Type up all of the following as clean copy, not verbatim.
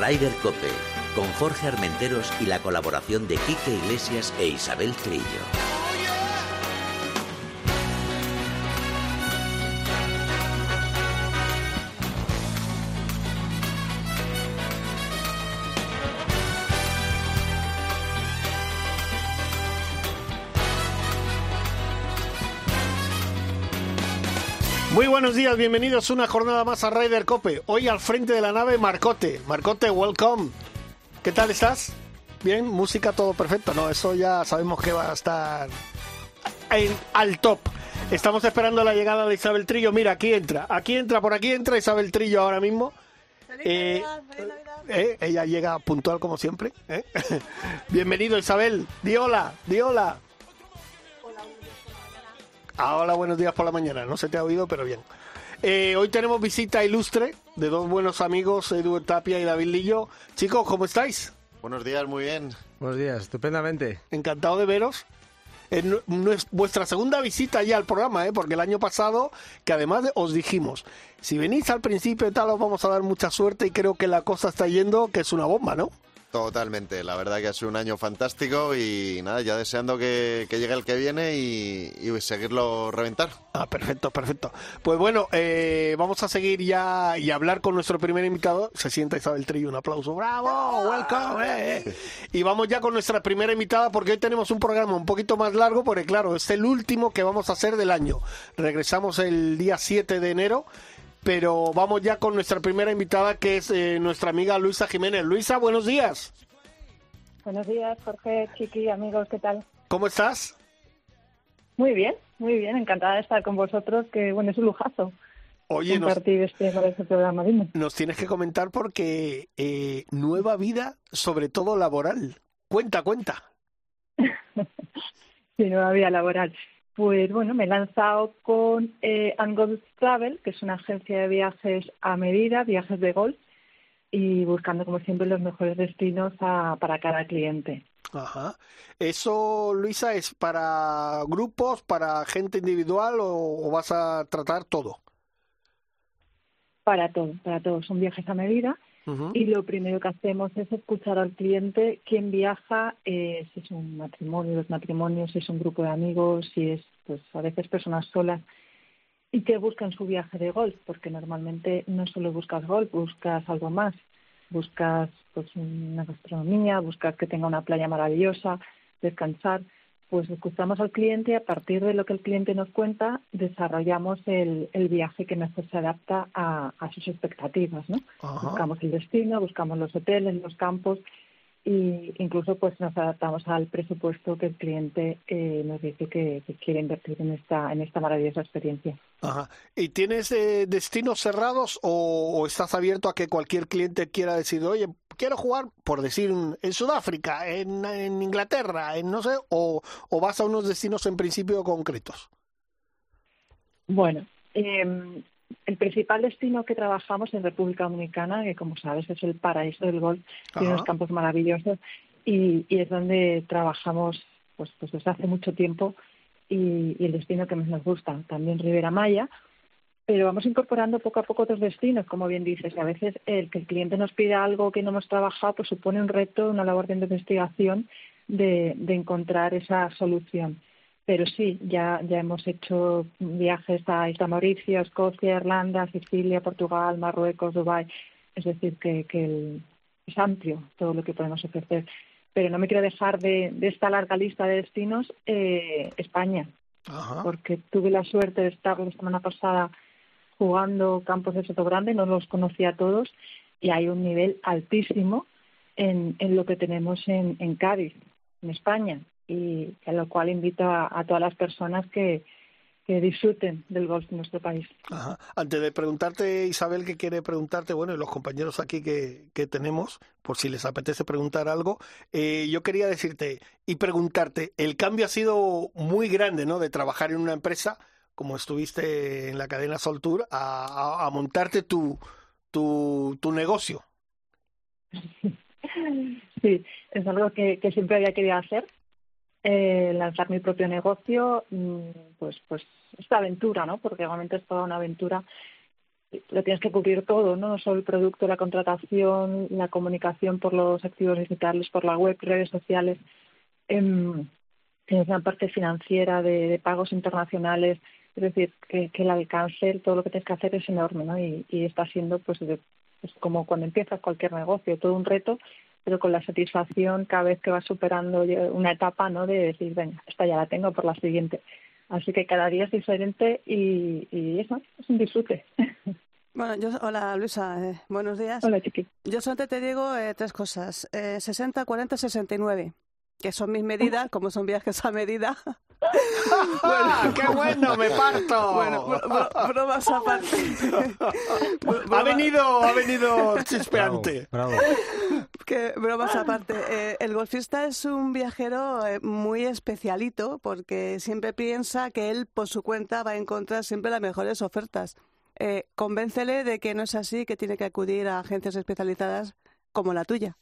Ryder Cope, con Jorge Armenteros y la colaboración de Quique Iglesias e Isabel Trillo. Muy buenos días, bienvenidos una jornada más a Ryder Cope. Hoy al frente de la nave Marcote. Marcote, welcome. ¿Qué tal estás? Bien, música todo perfecto, ¿no? Eso ya sabemos que va a estar al top. Estamos esperando la llegada de Isabel Trillo. Mira, por aquí entra Isabel Trillo ahora mismo. Feliz Navidad. Ella llega puntual como siempre. Bienvenido, Isabel. Di hola. Hola, buenos días por la mañana. No se te ha oído, pero bien. Hoy tenemos visita ilustre de dos buenos amigos, Edu Tapia y David Lillo. Chicos, ¿cómo estáis? Buenos días, muy bien. Buenos días, estupendamente. Encantado de veros. No es vuestra segunda visita ya al programa, porque el año pasado, que además os dijimos, si venís al principio y tal, os vamos a dar mucha suerte y creo que la cosa está yendo, que es una bomba, ¿no? Totalmente, la verdad que ha sido un año fantástico y nada, ya deseando que llegue el que viene y seguirlo reventar. Perfecto. Pues bueno, vamos a seguir ya y hablar con nuestro primer invitado. Se sienta Isabel Trillo, un aplauso. ¡Bravo! ¡Welcome! Y vamos ya con nuestra primera invitada porque hoy tenemos un programa un poquito más largo porque claro, es el último que vamos a hacer del año. Regresamos el día 7 de enero. Pero vamos ya con nuestra primera invitada, que es nuestra amiga Luisa Jiménez. Luisa, buenos días. Buenos días, Jorge, Chiqui, amigos, ¿qué tal? ¿Cómo estás? Muy bien, encantada de estar con vosotros, que bueno, es un lujazo. Oye, compartir este programa. Dime. Nos tienes que comentar porque nueva vida, sobre todo laboral. Cuenta. Sí, nueva vida laboral. Pues bueno, me he lanzado con Gold Travel, que es una agencia de viajes a medida, viajes de golf, y buscando como siempre los mejores destinos para cada cliente. Ajá. ¿Eso, Luisa, es para grupos, para gente individual o vas a tratar todo? Para todo. Son viajes a medida. Uh-huh. Y lo primero que hacemos es escuchar al cliente quién viaja, si es un matrimonio, dos matrimonios, si es un grupo de amigos, si es pues a veces personas solas, y qué buscan su viaje de golf, porque normalmente no solo buscas golf, buscas algo más, buscas pues una gastronomía, buscas que tenga una playa maravillosa, descansar. Pues escuchamos al cliente y a partir de lo que el cliente nos cuenta desarrollamos el viaje que mejor se adapta a sus expectativas, ¿no? Ajá. Buscamos el destino, buscamos los hoteles, los campos e incluso pues nos adaptamos al presupuesto que el cliente nos dice que quiere invertir en esta maravillosa experiencia. Ajá. ¿Y tienes destinos cerrados o estás abierto a que cualquier cliente quiera decir, oye, quiero jugar, por decir, en Sudáfrica, en Inglaterra, en no sé, o vas a unos destinos en principio concretos? Bueno, el principal destino que trabajamos en República Dominicana, que como sabes es el paraíso del golf, tiene unos campos maravillosos y es donde trabajamos pues desde hace mucho tiempo y el destino que más nos gusta, también Riviera Maya. Pero vamos incorporando poco a poco otros destinos, como bien dices, y a veces el que el cliente nos pida algo que no hemos trabajado pues supone un reto, una labor de investigación de encontrar esa solución. Pero sí, ya hemos hecho viajes a Isla Mauricio, Escocia, Irlanda, Sicilia, Portugal, Marruecos, Dubái. Es decir, que es amplio todo lo que podemos ofrecer. Pero no me quiero dejar de esta larga lista de destinos España. Ajá. Porque tuve la suerte de estar la semana pasada jugando campos de Sotogrande, no los conocía a todos, y hay un nivel altísimo en lo que tenemos en Cádiz, en España, y a lo cual invito a todas las personas que disfruten del golf en nuestro país. Ajá. Antes de preguntarte, Isabel, que quiere preguntarte, bueno, y los compañeros aquí que tenemos, por si les apetece preguntar algo, yo quería decirte y preguntarte, el cambio ha sido muy grande, ¿no?, de trabajar en una empresa como estuviste en la cadena Sol Tour a montarte tu negocio. Sí, es algo que siempre había querido hacer. Lanzar mi propio negocio, pues esta aventura, ¿no? Porque realmente es toda una aventura lo tienes que cubrir todo, ¿no? No solo el producto, la contratación, la comunicación por los activos digitales, por la web, redes sociales. Tienes una parte financiera de pagos internacionales. Es decir, que el alcance, todo lo que tienes que hacer es enorme, ¿no? Y está siendo, pues como cuando empiezas cualquier negocio, todo un reto, pero con la satisfacción cada vez que vas superando una etapa, ¿no? De decir, venga, esta ya la tengo por la siguiente. Así que cada día es diferente y eso es un disfrute. Bueno, hola Luisa, buenos días. Hola, Chiqui. Yo solamente te digo 3 cosas. 60, 40, 69, que son mis medidas, como son viajes a medida. Bueno, ¡qué bueno! ¡Me parto! Bueno, bromas aparte. Ha venido chispeante. Bravo. Que bromas aparte. El golfista es un viajero muy especialito porque siempre piensa que él por su cuenta va a encontrar siempre las mejores ofertas. Convéncele de que no es así, que tiene que acudir a agencias especializadas como la tuya.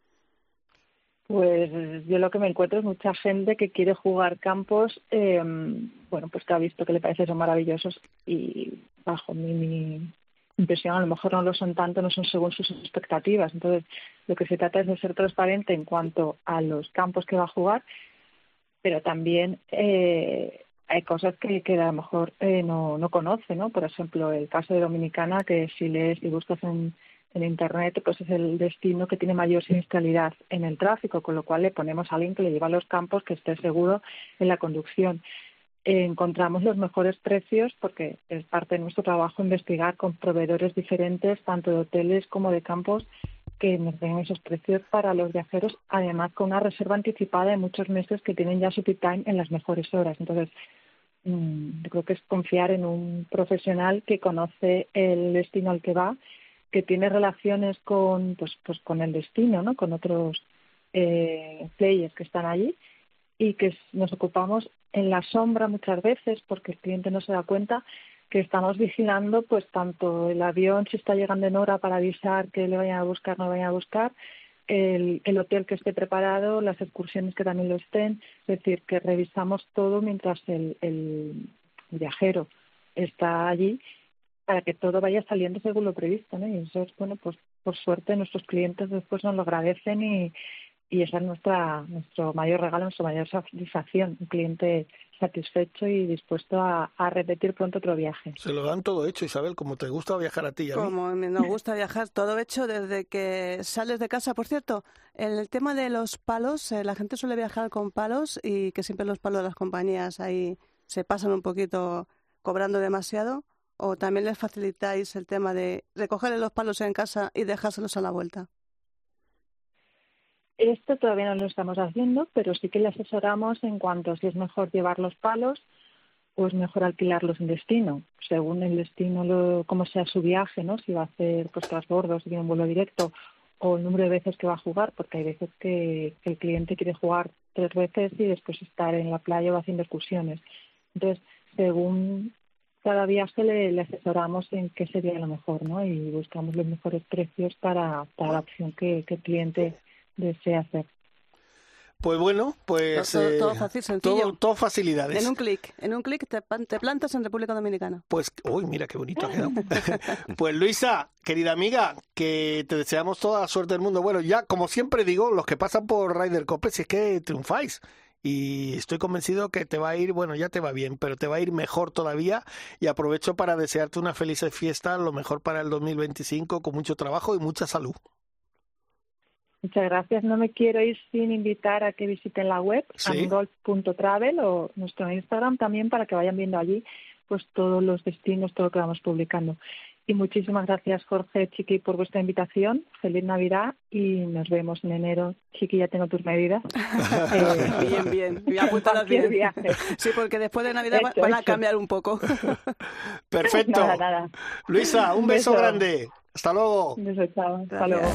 Pues yo lo que me encuentro es mucha gente que quiere jugar campos, pues que ha visto que le parece son maravillosos y bajo mi impresión a lo mejor no lo son tanto, no son según sus expectativas. Entonces lo que se trata es de ser transparente en cuanto a los campos que va a jugar, pero también hay cosas que a lo mejor no conoce, ¿no? Por ejemplo, el caso de Dominicana, que si lees y buscas en Internet, pues es el destino que tiene mayor siniestralidad en el tráfico, con lo cual le ponemos a alguien que le lleva a los campos que esté seguro en la conducción. Encontramos los mejores precios porque es parte de nuestro trabajo investigar con proveedores diferentes, tanto de hoteles como de campos, que nos den esos precios para los viajeros, además con una reserva anticipada de muchos meses que tienen ya su peak time en las mejores horas. Entonces, yo creo que es confiar en un profesional que conoce el destino al que va, que tiene relaciones con con el destino, ¿no? Con otros players que están allí y que nos ocupamos en la sombra muchas veces porque el cliente no se da cuenta que estamos vigilando pues tanto el avión si está llegando en hora para avisar que le vayan a buscar, no vayan a buscar, el hotel que esté preparado, las excursiones que también lo estén, es decir, que revisamos todo mientras el viajero está allí para que todo vaya saliendo según lo previsto, ¿no? Y eso es, pues por suerte nuestros clientes después nos lo agradecen y esa es nuestro mayor regalo, nuestra mayor satisfacción, un cliente satisfecho y dispuesto a repetir pronto otro viaje. Se lo dan todo hecho, Isabel, como te gusta viajar a ti y a mí. Como nos gusta viajar, todo hecho desde que sales de casa. Por cierto, en el tema de los palos, la gente suele viajar con palos y que siempre los palos de las compañías ahí se pasan un poquito cobrando demasiado. ¿O también les facilitáis el tema de recogerle los palos en casa y dejárselos a la vuelta? Esto todavía no lo estamos haciendo, pero sí que le asesoramos en cuanto a si es mejor llevar los palos o es mejor alquilarlos en destino, según el destino, cómo sea su viaje, ¿no? Si va a hacer transbordos, si tiene un vuelo directo o el número de veces que va a jugar, porque hay veces que el cliente quiere jugar 3 veces y después estar en la playa o haciendo excursiones. Entonces, según cada viaje le asesoramos en qué sería lo mejor, ¿no? Y buscamos los mejores precios para la opción que el cliente desea hacer. Pues bueno, pues todo fácil, sencillo. Todo facilidades. En un clic te plantas en República Dominicana. Pues, uy, mira qué bonito ha quedado. Pues Luisa, querida amiga, que te deseamos toda la suerte del mundo. Bueno, ya como siempre digo, los que pasan por Ryder Cope, si es que triunfáis. Y estoy convencido que te va a ir, bueno, ya te va bien, pero te va a ir mejor todavía. Y aprovecho para desearte una feliz fiesta, lo mejor para el 2025, con mucho trabajo y mucha salud. Muchas gracias. No me quiero ir sin invitar a que visiten la web, ¿sí? amgolf.travel o nuestro Instagram también para que vayan viendo allí pues todos los destinos, todo lo que vamos publicando. Y muchísimas gracias, Jorge, Chiqui, por vuestra invitación. Feliz Navidad y nos vemos en enero. Chiqui, ya tengo tus medidas. Bien. Voy a apuntarlas bien. Viaje. Sí, porque después de Navidad van a cambiar un poco. Perfecto. Nada. Luisa, un beso grande. Hasta luego. Un beso, chao. Hasta Gracias. luego.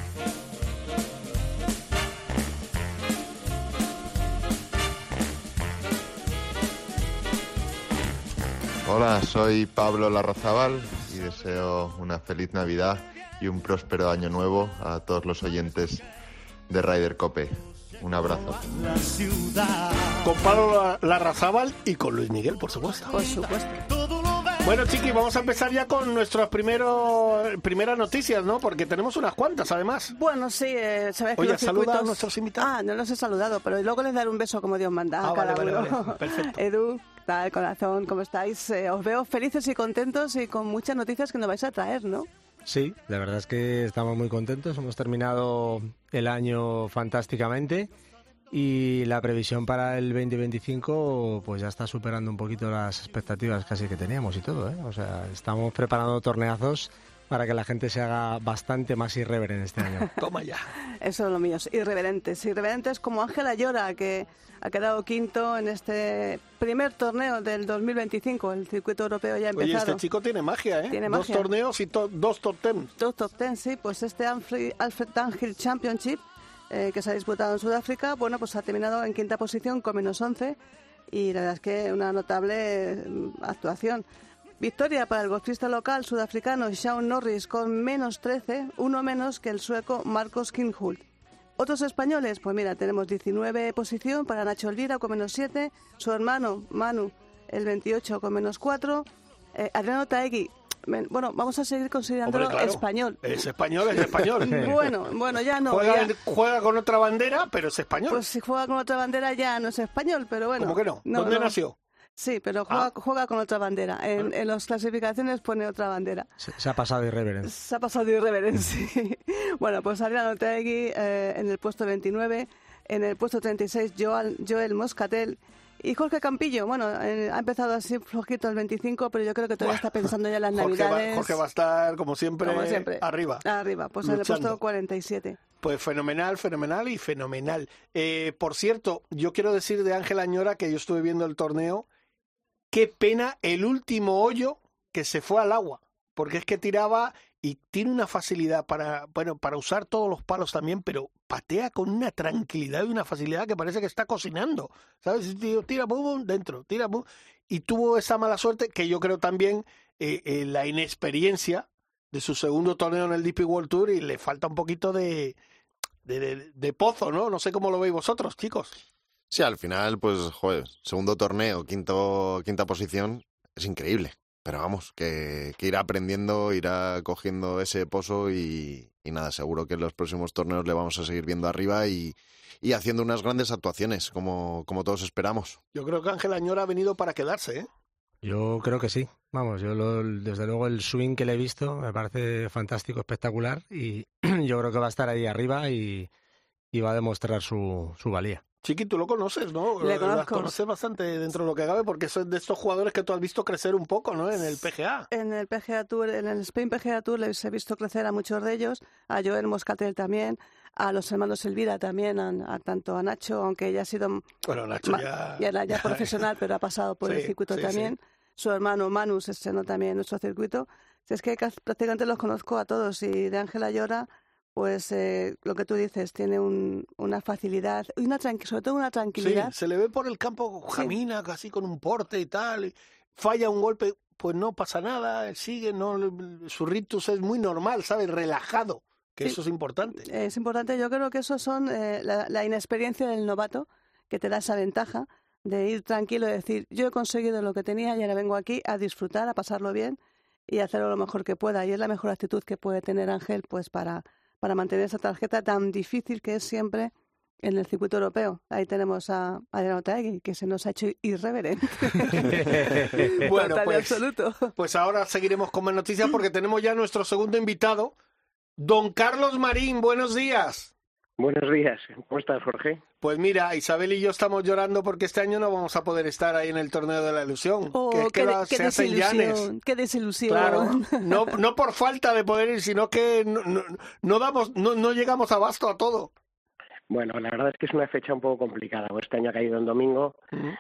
Hola, soy Pablo Larrazábal y deseo una feliz Navidad y un próspero año nuevo a todos los oyentes de Ryder Cope. Un abrazo. Con Pablo Larrazábal y con Luis Miguel, por supuesto. Por supuesto. Todo lo ves Bueno, Chiqui, vamos a empezar ya con nuestras primeras noticias, ¿no? Porque tenemos unas cuantas, además. Bueno, sí, sabes que Oye, los saluda circuitos... a nuestros invitados. Ah, no los he saludado, pero luego les daré un beso como Dios manda a cada uno. Vale. Perfecto. Edu, tal, corazón, ¿cómo estáis? Os veo felices y contentos y con muchas noticias que nos vais a traer, ¿no? Sí, la verdad es que estamos muy contentos. Hemos terminado el año fantásticamente y la previsión para el 2025 pues ya está superando un poquito las expectativas casi que teníamos y todo, ¿eh? O sea, estamos preparando torneazos para que la gente se haga bastante más irreverente este año. Toma ya. Eso es lo mío, irreverentes como Ángel Ayora, que ha quedado quinto en este primer torneo del 2025, el circuito europeo ya ha empezado. Oye, este chico tiene magia, ¿eh? Tiene Dos magia. torneos y dos top ten. Dos top ten, sí, pues este Alfred Dunhill Championship que se ha disputado en Sudáfrica, bueno, pues ha terminado en quinta posición con -11 y la verdad es que una notable actuación. Victoria para el golfista local sudafricano Shaun Norris con -13, uno menos que el sueco Marcos Kinhult. Otros españoles, pues mira, tenemos 19 posición para Nacho Elvira con -7, su hermano Manu el 28 con -4, Adriano Taegui, bueno, vamos a seguir considerándolo. Hombre, claro, español. Es español. Bueno, ya no. Juega con otra bandera, pero es español. Pues si juega con otra bandera ya no es español, pero bueno. ¿Cómo que no? ¿Dónde nació? Sí, pero juega con otra bandera. En las clasificaciones pone otra bandera. Se ha pasado irreverente. Se ha pasado irreverente, sí. Bueno, pues Adriano Taegui en el puesto 29, en el puesto 36 Joel Moscatel y Jorge Campillo. Bueno, ha empezado así flojito el 25, pero yo creo que todavía está pensando ya en las Navidades. Jorge va a estar, como siempre, arriba. Arriba, pues luchando. En el puesto 47. Pues fenomenal y fenomenal. Por cierto, yo quiero decir de Ángel Añora que yo estuve viendo el torneo. Qué pena el último hoyo que se fue al agua, porque es que tiraba y tiene una facilidad para usar todos los palos también, pero patea con una tranquilidad y una facilidad que parece que está cocinando, ¿sabes? Tira, pum, dentro, tira, pum. Y tuvo esa mala suerte que yo creo también la inexperiencia de su segundo torneo en el DP World Tour y le falta un poquito de pozo, ¿no? No sé cómo lo veis vosotros, chicos. Sí, al final, pues, joder, segundo torneo, quinta posición, es increíble. Pero vamos, que irá aprendiendo, irá cogiendo ese pozo y nada, seguro que en los próximos torneos le vamos a seguir viendo arriba y haciendo unas grandes actuaciones, como todos esperamos. Yo creo que Ángel Añora ha venido para quedarse, ¿eh? Yo creo que sí. Vamos, desde luego el swing que le he visto me parece fantástico, espectacular y yo creo que va a estar ahí arriba y va a demostrar su valía. Chiqui, tú lo conoces, ¿no? Le conozco. Las conoces bastante dentro de lo que cabe porque son de estos jugadores que tú has visto crecer un poco, ¿no? En el PGA. En el PGA Tour, en el Spain PGA Tour les he visto crecer a muchos de ellos, a Joel Moscatel también, a los hermanos Elvira también, a Nacho, aunque ya ha sido Nacho ya profesional, pero ha pasado por el circuito también. Sí. Su hermano Manu se estrenó también en nuestro circuito. Es que prácticamente los conozco a todos y de Ángel Ayora, pues lo que tú dices, tiene una facilidad y sobre todo una tranquilidad. Sí, se le ve por el campo, camina casi con un porte y tal, y falla un golpe, pues no pasa nada, sigue, su rictus es muy normal, ¿sabes? Relajado, que eso es importante. Es importante, yo creo que eso son la inexperiencia del novato, que te da esa ventaja de ir tranquilo y decir, yo he conseguido lo que tenía y ahora vengo aquí a disfrutar, a pasarlo bien y hacerlo lo mejor que pueda. Y es la mejor actitud que puede tener Ángel, pues para mantener esa tarjeta tan difícil que es siempre en el circuito europeo. Ahí tenemos a Adriano Taegui, que se nos ha hecho irreverente. Bueno, absoluto. Pues ahora seguiremos con más noticias porque tenemos ya nuestro segundo invitado, don Carlos Marín. Buenos días. Buenos días. ¿Cómo estás, Jorge? Pues mira, Isabel y yo estamos llorando porque este año no vamos a poder estar ahí en el torneo de la ilusión. Qué desilusión, qué desilusión. Claro, no por falta de poder ir, sino que no llegamos abasto a todo. Bueno, la verdad es que es una fecha un poco complicada. Este año ha caído en domingo.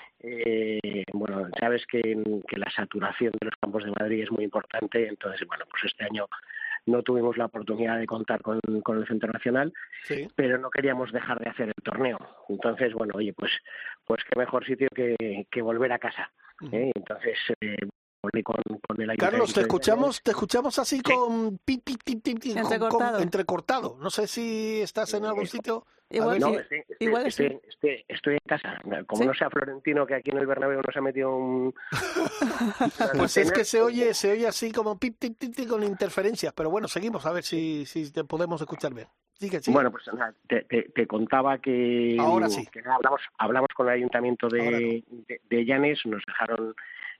Bueno, sabes que la saturación de los campos de Madrid es muy importante. Entonces, bueno, pues este año no tuvimos la oportunidad de contar con el Centro Nacional, sí, pero no queríamos dejar de hacer el torneo. Entonces, bueno, oye, pues qué mejor sitio que volver a casa. Entonces, volví con el ayuntamiento. Carlos, te escuchamos así con entrecortado. No sé si estás en algún sitio. Igual, No, sí. estoy en casa. Como ¿Sí? no sea Florentino, que aquí en el Bernabéu nos ha metido un... Pues es que se oye así como pip, tip, tip, tip, con interferencias. Pero bueno, seguimos a ver si te podemos escuchar bien. Sigue. Bueno, pues nada, te contaba que, Ahora sí. que nada, hablamos con el ayuntamiento de Llanes, nos dejaron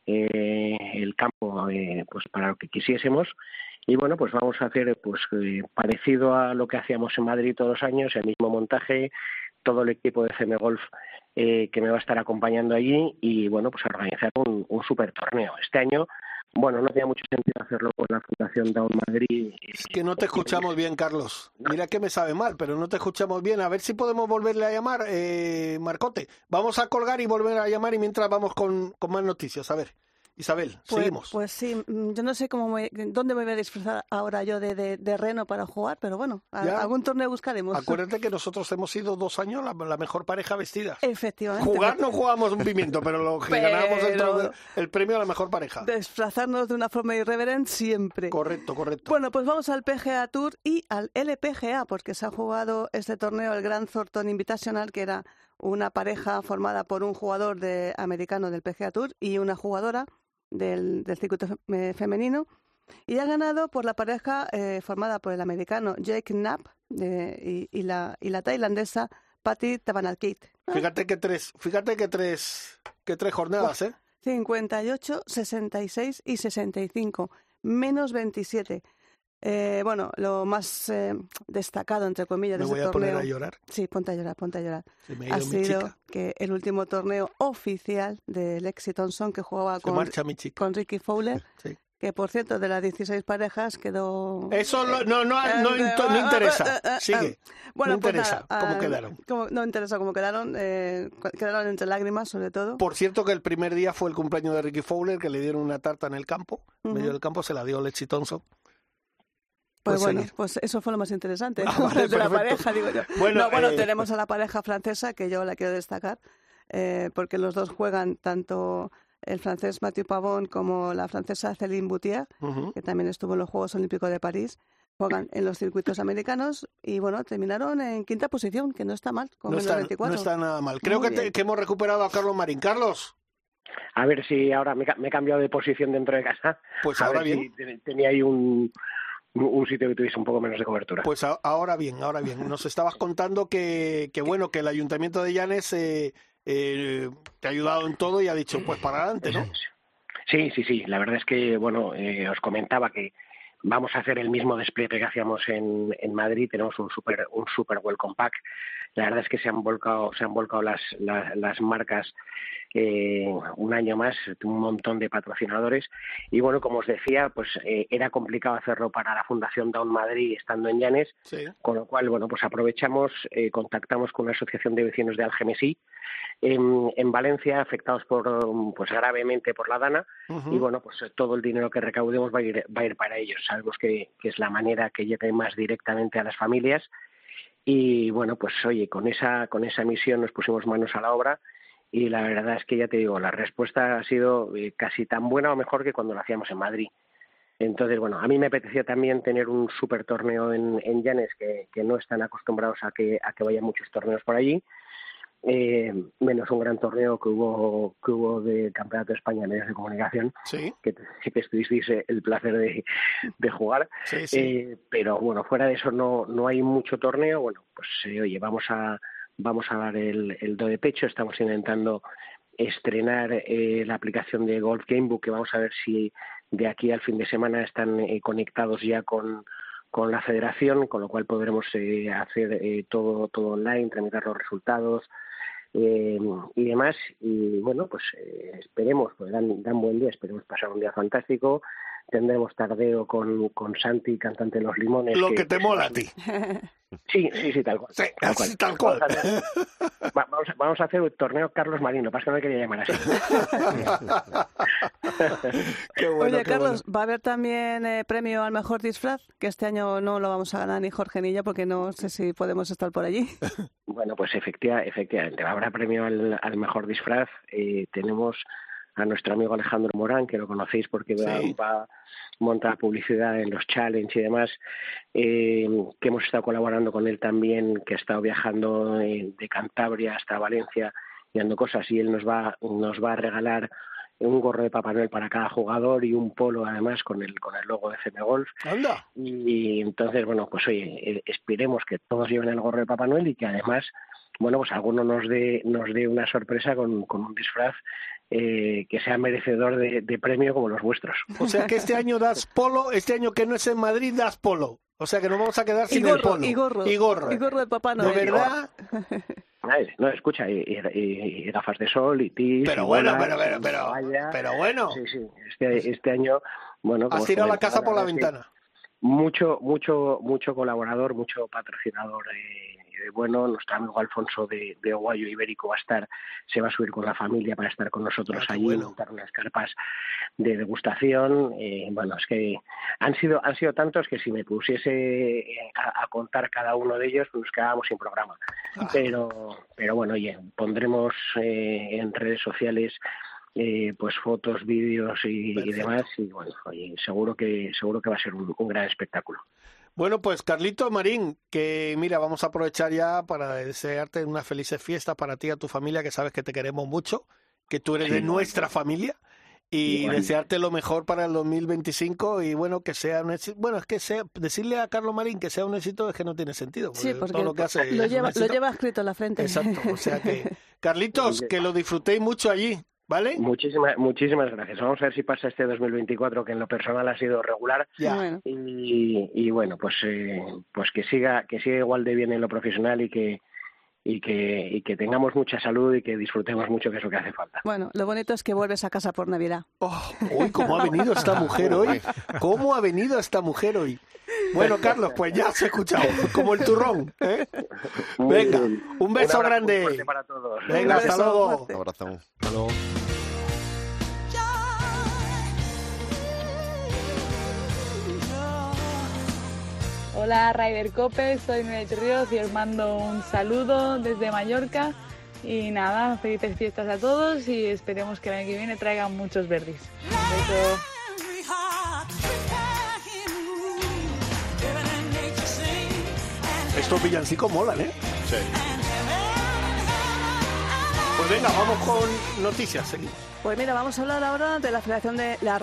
el campo pues para lo que quisiésemos. Y bueno, pues vamos a hacer pues parecido a lo que hacíamos en Madrid todos los años, el mismo montaje, todo el equipo de CM Golf que me va a estar acompañando allí y bueno, pues a organizar un super torneo. Este año, bueno, no tenía mucho sentido hacerlo con la Fundación Down Madrid. Es que no te escuchamos bien, Carlos. Mira que me sabe mal, pero no te escuchamos bien. A ver si podemos volverle a llamar, Marcote. Vamos a colgar y volver a llamar y mientras vamos con más noticias. A ver. Isabel, seguimos. Pues sí, yo no sé dónde me voy a disfrazar ahora yo de reno para jugar, pero bueno, algún torneo buscaremos. Acuérdate que nosotros hemos sido 2 años la mejor pareja vestida. Efectivamente. Jugar no jugamos un pimiento, pero lo que ganábamos el premio a la mejor pareja. Desplazarnos de una forma irreverente siempre. Correcto. Bueno, pues vamos al PGA Tour y al LPGA, porque se ha jugado este torneo, el Grant Thornton Invitational, que era una pareja formada por un jugador americano del PGA Tour y una jugadora del circuito femenino, y ha ganado por la pareja formada por el americano Jake Knapp y la tailandesa Patty Tabanakit. Fíjate que tres jornadas, 58, 66 y 65, menos 27. Bueno, lo más destacado, entre comillas, de este torneo... Me voy a poner a llorar. Sí, ponte a llorar. Ha sido que el último torneo oficial de Lexi Thompson, que jugaba con Ricky Fowler, sí. Que por cierto, de las 16 parejas quedó... Eso no interesa. Sigue. Bueno, no interesa cómo quedaron. No interesa cómo quedaron. Quedaron entre lágrimas, sobre todo. Por cierto, que el primer día fue el cumpleaños de Ricky Fowler, que le dieron una tarta en el campo. En medio del campo se la dio Lexi Thompson. Pues bueno, pues eso fue lo más interesante de la pareja, digo yo. Bueno, tenemos a la pareja francesa, que yo la quiero destacar, porque los dos juegan tanto el francés Mathieu Pavon como la francesa Céline Boutier, que también estuvo en los Juegos Olímpicos de París, juegan en los circuitos americanos y bueno, terminaron en 5ª posición, que no está mal, con menos 24. No está nada mal. Creo que hemos recuperado a Carlos Marín. Carlos. A ver si ahora me he cambiado de posición dentro de casa. Pues ahora bien. Si tenía ahí un sitio que tuviese un poco menos de cobertura. Pues ahora bien. Nos estabas contando que bueno, que el Ayuntamiento de Llanes te ha ayudado en todo y ha dicho, pues para adelante, ¿no? Sí. La verdad es que, bueno, os comentaba que vamos a hacer el mismo despliegue que hacíamos en Madrid. Tenemos un super welcome pack. La verdad es que se han volcado las marcas un año más, un montón de patrocinadores. Y bueno, como os decía, pues era complicado hacerlo para la Fundación Down Madrid estando en Llanes, sí. Con lo cual, bueno, pues aprovechamos, contactamos con una asociación de vecinos de Algemesí en Valencia, afectados pues gravemente por la Dana, y bueno, pues todo el dinero que recaudemos va a ir para ellos. Sabemos que es la manera que llegue más directamente a las familias. Y bueno, pues oye, con esa misión nos pusimos manos a la obra y la verdad es que ya te digo, la respuesta ha sido casi tan buena o mejor que cuando lo hacíamos en Madrid. Entonces, bueno, a mí me apetecía también tener un super torneo en Llanes, que no están acostumbrados a que vayan muchos torneos por allí, menos un gran torneo que hubo de Campeonato de España de Medios de Comunicación, ¿sí? Que estuvisteis el placer de jugar, sí. Pero bueno, fuera de eso no hay mucho torneo. Bueno, pues oye, vamos a dar el do de pecho. Estamos intentando estrenar la aplicación de Golf Gamebook, que vamos a ver si de aquí al fin de semana están conectados ya con la federación, con lo cual podremos hacer todo online, tramitar los resultados y demás. Y bueno, pues esperemos, pues dan buen día, esperemos pasar un día fantástico. Tendremos tardeo con Santi, cantante de Los Limones. Lo que te mola a ti. Sí, tal cual. Sí, tal cual. Vamos a hacer un torneo Carlos Marino, pasa que no me quería llamar así. Qué bueno, Oye, Carlos, bueno. ¿Va a haber también premio al mejor disfraz? Que este año no lo vamos a ganar ni Jorge ni yo, porque no sé si podemos estar por allí. Bueno, pues efectivamente, habrá premio al mejor disfraz. Tenemos a nuestro amigo Alejandro Morán, que lo conocéis porque va a montar publicidad en los challenge y demás, que hemos estado colaborando con él también, que ha estado viajando de Cantabria hasta Valencia y dando cosas, y él nos va a regalar un gorro de Papá Noel para cada jugador y un polo además con el logo de CM Golf. ¡Anda! Y entonces, bueno, pues oye, esperemos que todos lleven el gorro de Papá Noel y que además, bueno, pues alguno nos dé una sorpresa con un disfraz que sea merecedor de premio como los vuestros. O sea que este año das polo, este año que no es en Madrid das polo. O sea que nos vamos a quedar sin el polo. Y gorro de Papá Noel. ¿De verdad? No, escucha, y gafas de sol y tis. Pero y bueno, bolas, pero bueno. Sí, este año, bueno... Has tirado la casa por la ventana. Mucho colaborador, mucho patrocinador bueno. Nuestro amigo Alfonso de Oguayo Ibérico se va a subir con la familia para estar con nosotros allí, montar unas carpas de degustación. Bueno, es que han sido tantos que si me pusiese a contar cada uno de ellos, pues nos quedábamos sin programa. Pero bueno, oye, pondremos en redes sociales pues fotos, vídeos y demás, y bueno, oye, seguro que va a ser un gran espectáculo. Bueno, pues Carlito Marín, que mira, vamos a aprovechar ya para desearte unas felices fiestas para ti y a tu familia, que sabes que te queremos mucho, que tú eres de nuestra familia, y desearte lo mejor para el 2025 y bueno, que sea un éxito. Bueno, es que decirle a Carlos Marín que sea un éxito es que no tiene sentido. Sí, porque todo lo que hace lo lleva escrito en la frente. Exacto, o sea que, Carlitos, que lo disfrutéis mucho allí. ¿Vale? Muchísimas gracias. Vamos a ver si pasa este 2024, que en lo personal ha sido regular. Bueno. Y bueno, pues que siga igual de bien en lo profesional y que tengamos mucha salud y que disfrutemos mucho, que es lo que hace falta. Bueno, lo bonito es que vuelves a casa por Navidad. Uy, cómo ha venido esta mujer hoy. ¿Cómo ha venido esta mujer hoy? Bueno, Carlos, pues ya se ha escuchado, como el turrón. Venga, un beso grande. Para todos. Venga, hasta luego. Un abrazo. Hasta luego. Hola Ryder Cope, soy Nuret Ríos y os mando un saludo desde Mallorca y nada, felices fiestas a todos y esperemos que el año que viene traigan muchos verdis. Un beso. Estos villancicos molan, ¿eh? Sí. Pues venga, vamos con noticias, seguimos. Pues mira, vamos a hablar ahora de la Federación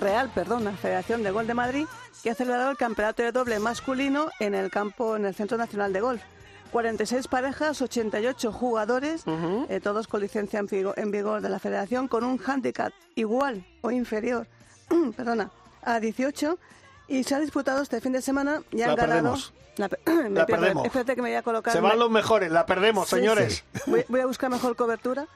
de Golf de Madrid, que ha celebrado el campeonato de doble masculino en el Centro Nacional de Golf. 46 parejas, 88 jugadores, todos con licencia en vigor de la Federación, con un hándicap igual o inferior a 18, y se ha disputado este fin de semana y han ganado... La perdemos. Espérate que me voy a colocar... Se van los mejores, la perdemos, señores. Sí. Voy a buscar mejor cobertura.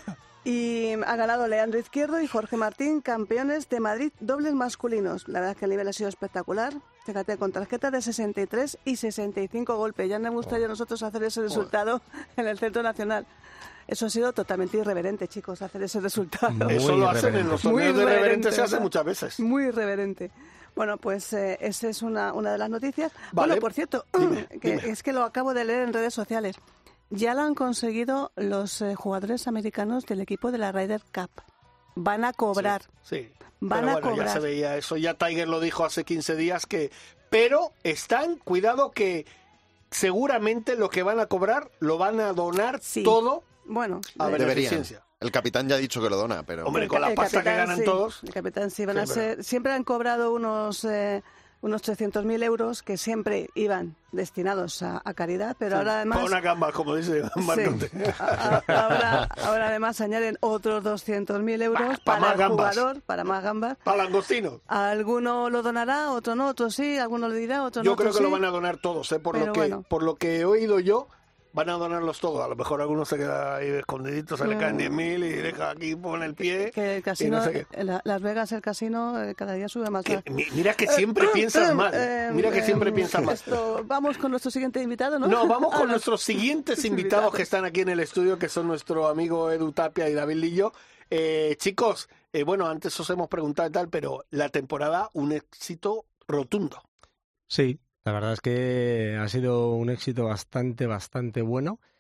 Y ha ganado Leandro Izquierdo y Jorge Martín, campeones de Madrid dobles masculinos. La verdad es que el nivel ha sido espectacular. Fíjate, con tarjetas de 63 y 65 golpes. Ya nos gustaría a nosotros hacer ese resultado en el Centro Nacional. Eso ha sido totalmente irreverente, chicos, hacer ese resultado. Eso lo hacen en los torneos de irreverente, se hace muchas veces. Muy irreverente. Bueno, pues esa es una de las noticias. Vale. Bueno, por cierto, dime. Es que lo acabo de leer en redes sociales. Ya lo han conseguido los jugadores americanos del equipo de la Ryder Cup. Van a cobrar. Sí. Van a cobrar. Ya se veía eso. Ya Tiger lo dijo hace 15 días que... Pero cuidado que seguramente lo que van a cobrar lo van a donar todo a beneficencia. El capitán ya ha dicho que lo dona, pero... Hombre, con la pasta que ganan todos... El capitán sí, siempre han cobrado unos 300.000 euros que siempre iban destinados a caridad, pero ahora además... Para una gamba, como dice Marcote. Sí, ahora además añaden otros 200.000 euros para el jugador, para más gambas. Para langostinos. Alguno lo donará, otro no, otro sí, alguno lo dirá, otro no. Yo creo que lo van a donar todos, por lo que he oído yo. Van a donarlos todos. A lo mejor alguno se queda ahí escondidito, se le caen 10.000 y deja aquí, pone el pie. Que el casino, Las Vegas, el casino, cada día sube más. Mira que siempre piensas mal. Mira que siempre piensas mal. Vamos con nuestro siguiente invitado, ¿no? No, vamos con nuestros siguientes invitados que están aquí en el estudio, que son nuestro amigo Edu Tapia y David Lillo. Chicos, bueno, antes os hemos preguntado y tal, pero la temporada, un éxito rotundo. Sí. La verdad es que ha sido un éxito bastante bueno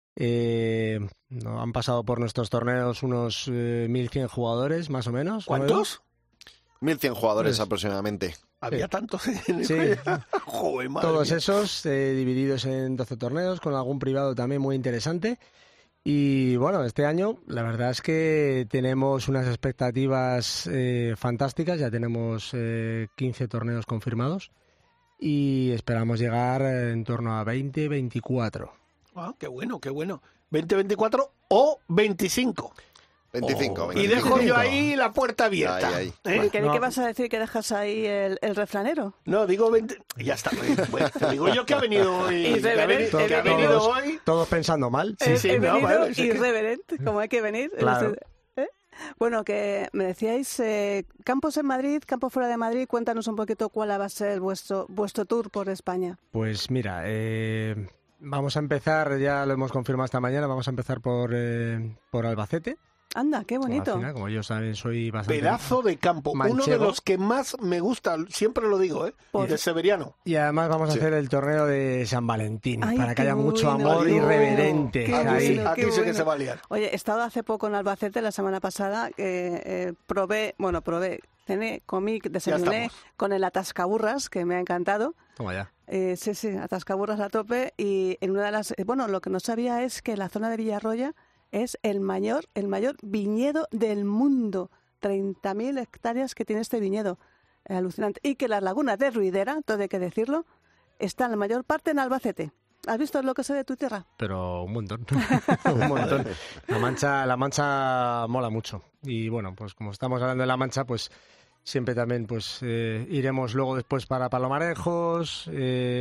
No, han pasado por nuestros torneos unos 1.100 jugadores, más o menos. ¿Cuántos? 1.100 jugadores aproximadamente. Había tantos en Sí. Joder, madre Todos mía. esos divididos en 12 torneos, con algún privado también muy interesante. Y bueno, este año la verdad es que tenemos unas expectativas fantásticas. Ya tenemos 15 torneos confirmados y esperamos llegar en torno a 20, 24. Ah, qué bueno, qué bueno. 20, 24 o 25. 25, Y dejo yo ahí la puerta abierta. Ahí. ¿Eh? ¿Qué vas a decir que dejas ahí el refranero? No, digo 20. Ya está. Bueno, te digo yo que ha venido hoy. Que ha Irreverente. venido hoy. Todos pensando mal. Sí, sí, He no, venido vale, sí que- irreverente, como hay que venir. Claro. Bueno, que me decíais, campos en Madrid, campos fuera de Madrid, cuéntanos un poquito cuál va a ser vuestro tour por España. Pues mira, vamos a empezar, ya lo hemos confirmado esta mañana, vamos a empezar por Albacete. Anda, qué Al bonito. final, como ellos saben, soy bastante Pedazo de campo. Uno de manchego. los que más me gusta, siempre lo digo, de Severiano. Y además vamos a Sí. hacer el torneo de San Valentín, Ay, para que qué haya mucho bueno. amor Qué irreverente. bueno, ahí. bueno. Aquí qué sí que bueno. se va a liar. Oye, he estado hace poco en Albacete la semana pasada, probé, cené, comí, desayuné estamos. con el atascaburras, que me ha encantado. Toma ya. Sí, atascaburras a tope. Y en una de las, lo que no sabía es que la zona de Villarroya es el mayor viñedo del mundo. 30.000 hectáreas que tiene este viñedo. Alucinante. Y que las lagunas de Ruidera, todo hay que decirlo, están la mayor parte en Albacete. ¿Has visto lo que sé de tu tierra? Pero un montón. Un montón. La Mancha mola mucho. Y bueno, pues como estamos hablando de La Mancha, pues siempre también pues iremos luego después para Palomarejos.